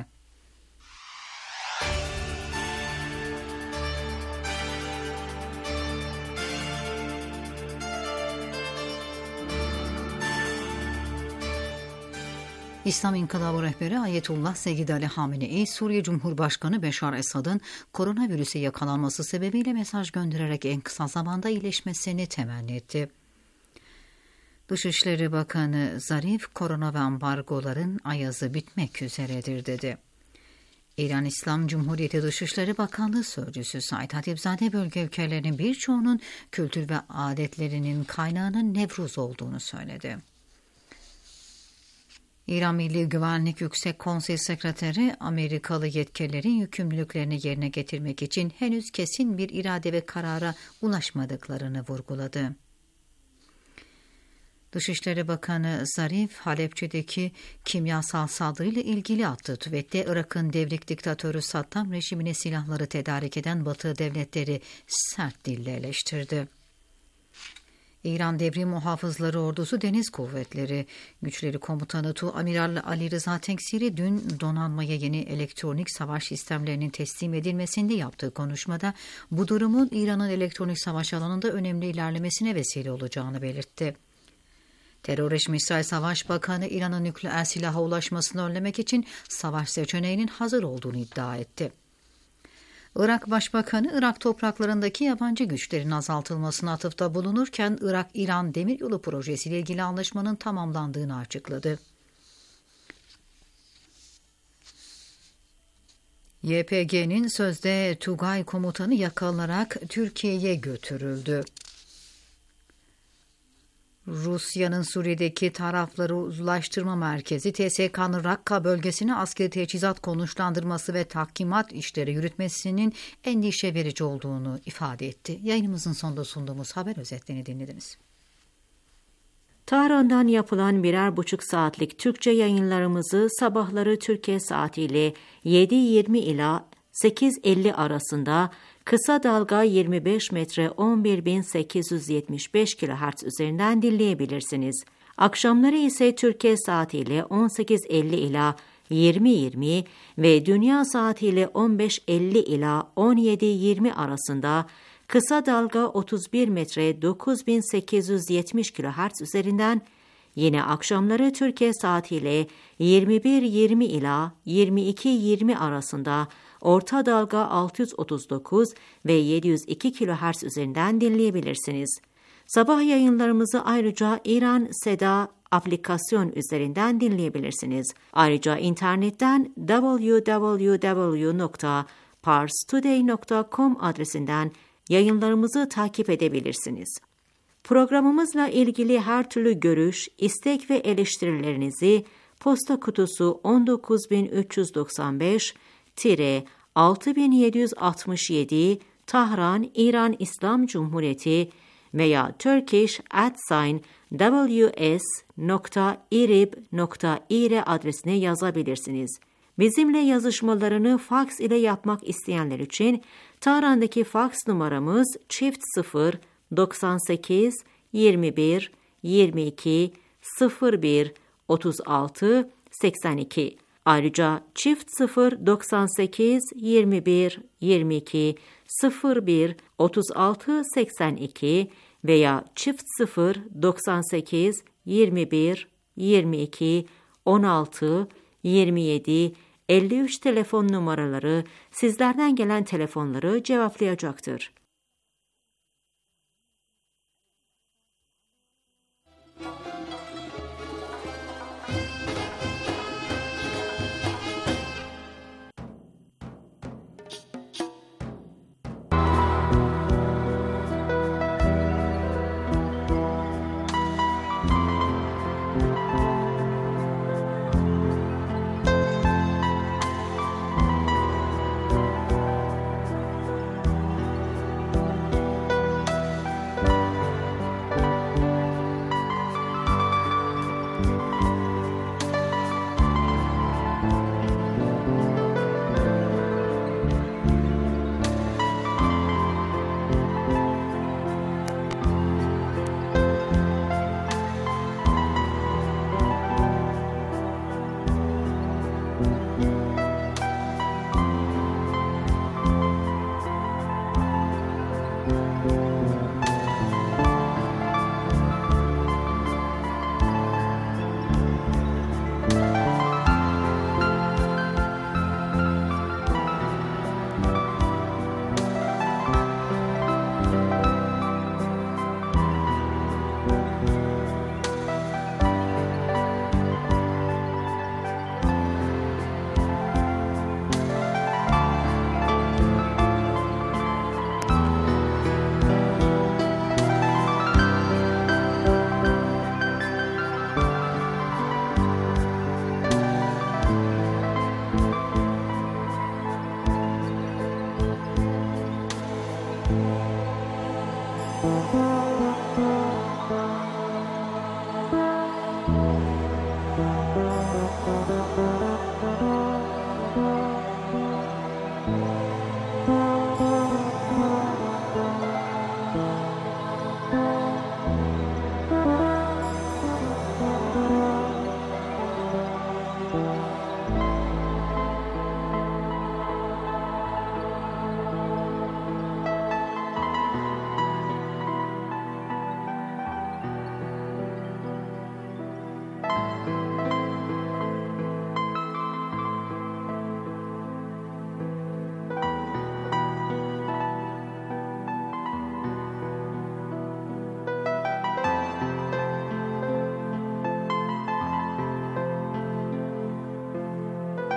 İslam İnkılabı Rehberi Ayetullah Seyyid Ali Hamenei, Suriye Cumhurbaşkanı Beşar Esad'ın koronavirüse yakalanması sebebiyle mesaj göndererek en kısa zamanda iyileşmesini temenni etti. Dışişleri Bakanı Zarif, korona ve ambargoların ayazı bitmek üzeredir dedi. İran İslam Cumhuriyeti Dışişleri Bakanlığı Sözcüsü Said Hatipzade, bölge ülkelerinin birçoğunun kültür ve adetlerinin kaynağının Nevruz olduğunu söyledi. İran Milli Güvenlik Yüksek Konsey Sekreteri, Amerikalı yetkililerin yükümlülüklerini yerine getirmek için henüz kesin bir irade ve karara ulaşmadıklarını vurguladı. Dışişleri Bakanı Zarif, Halepçe'deki kimyasal saldırıyla ilgili attığı tweette Irak'ın devrik diktatörü Saddam rejimine silahları tedarik eden Batı devletleri sert dille eleştirdi. İran Devrim Muhafızları Ordusu Deniz Kuvvetleri Güçleri Komutanı Tuamiral Ali Rıza Teksiri dün donanmaya yeni elektronik savaş sistemlerinin teslim edilmesinde yaptığı konuşmada bu durumun İran'ın elektronik savaş alanında önemli ilerlemesine vesile olacağını belirtti. Terörist İsrail Savaş Bakanı İran'ın nükleer silaha ulaşmasını önlemek için savaş seçeneğinin hazır olduğunu iddia etti. Irak Başbakanı, Irak topraklarındaki yabancı güçlerin azaltılmasına atıfta bulunurken Irak-İran Demiryolu Projesi ile ilgili anlaşmanın tamamlandığını açıkladı. Y P G'nin sözde Tugay komutanı yakalanılarak Türkiye'ye götürüldü. Rusya'nın Suriye'deki tarafları uzlaştırma merkezi T S K'nın Rakka bölgesine askeri teçhizat konuşlandırması ve tahkimat işleri yürütmesinin endişe verici olduğunu ifade etti. Yayınımızın sonunda sunduğumuz haber özetlerini dinlediniz. Tahran'dan yapılan birer buçuk saatlik Türkçe yayınlarımızı sabahları Türkiye saatiyle yedi yirmi ila sekiz elli arasında kısa dalga yirmi beş metre on bir bin sekiz yüz yetmiş beş kilohertz üzerinden dinleyebilirsiniz. Akşamları ise Türkiye saatiyle on sekiz elli ila yirmi yirmi ve dünya saatiyle on beş elli ila on yedi yirmi arasında kısa dalga otuz bir metre dokuz bin sekiz yüz yetmiş kilohertz üzerinden, yine akşamları Türkiye saatiyle yirmi bir yirmi ila yirmi iki yirmi arasında orta dalga altı yüz otuz dokuz ve yedi yüz iki kilohertz üzerinden dinleyebilirsiniz. Sabah yayınlarımızı ayrıca İran Seda aplikasyon üzerinden dinleyebilirsiniz. Ayrıca internetten double-u double-u double-u nokta pars today nokta com adresinden yayınlarımızı takip edebilirsiniz. Programımızla ilgili her türlü görüş, istek ve eleştirilerinizi posta kutusu on dokuz bin üç yüz doksan beş altı bin yedi yüz altmış yedi Tahran, İran İslam Cumhuriyeti veya turkish at sign ws nokta irib nokta ir adresine yazabilirsiniz. Bizimle yazışmalarını faks ile yapmak isteyenler için Tahran'daki faks numaramız çift sıfır doksan sekiz yirmi bir yirmi iki sıfır bir otuz altı seksen iki. Ayrıca çift sıfır doksan sekiz yirmi bir yirmi iki sıfır bir otuz altı seksen iki veya çift sıfır doksan sekiz yirmi bir yirmi iki on altı yirmi yedi elli üç telefon numaraları sizlerden gelen telefonları cevaplayacaktır.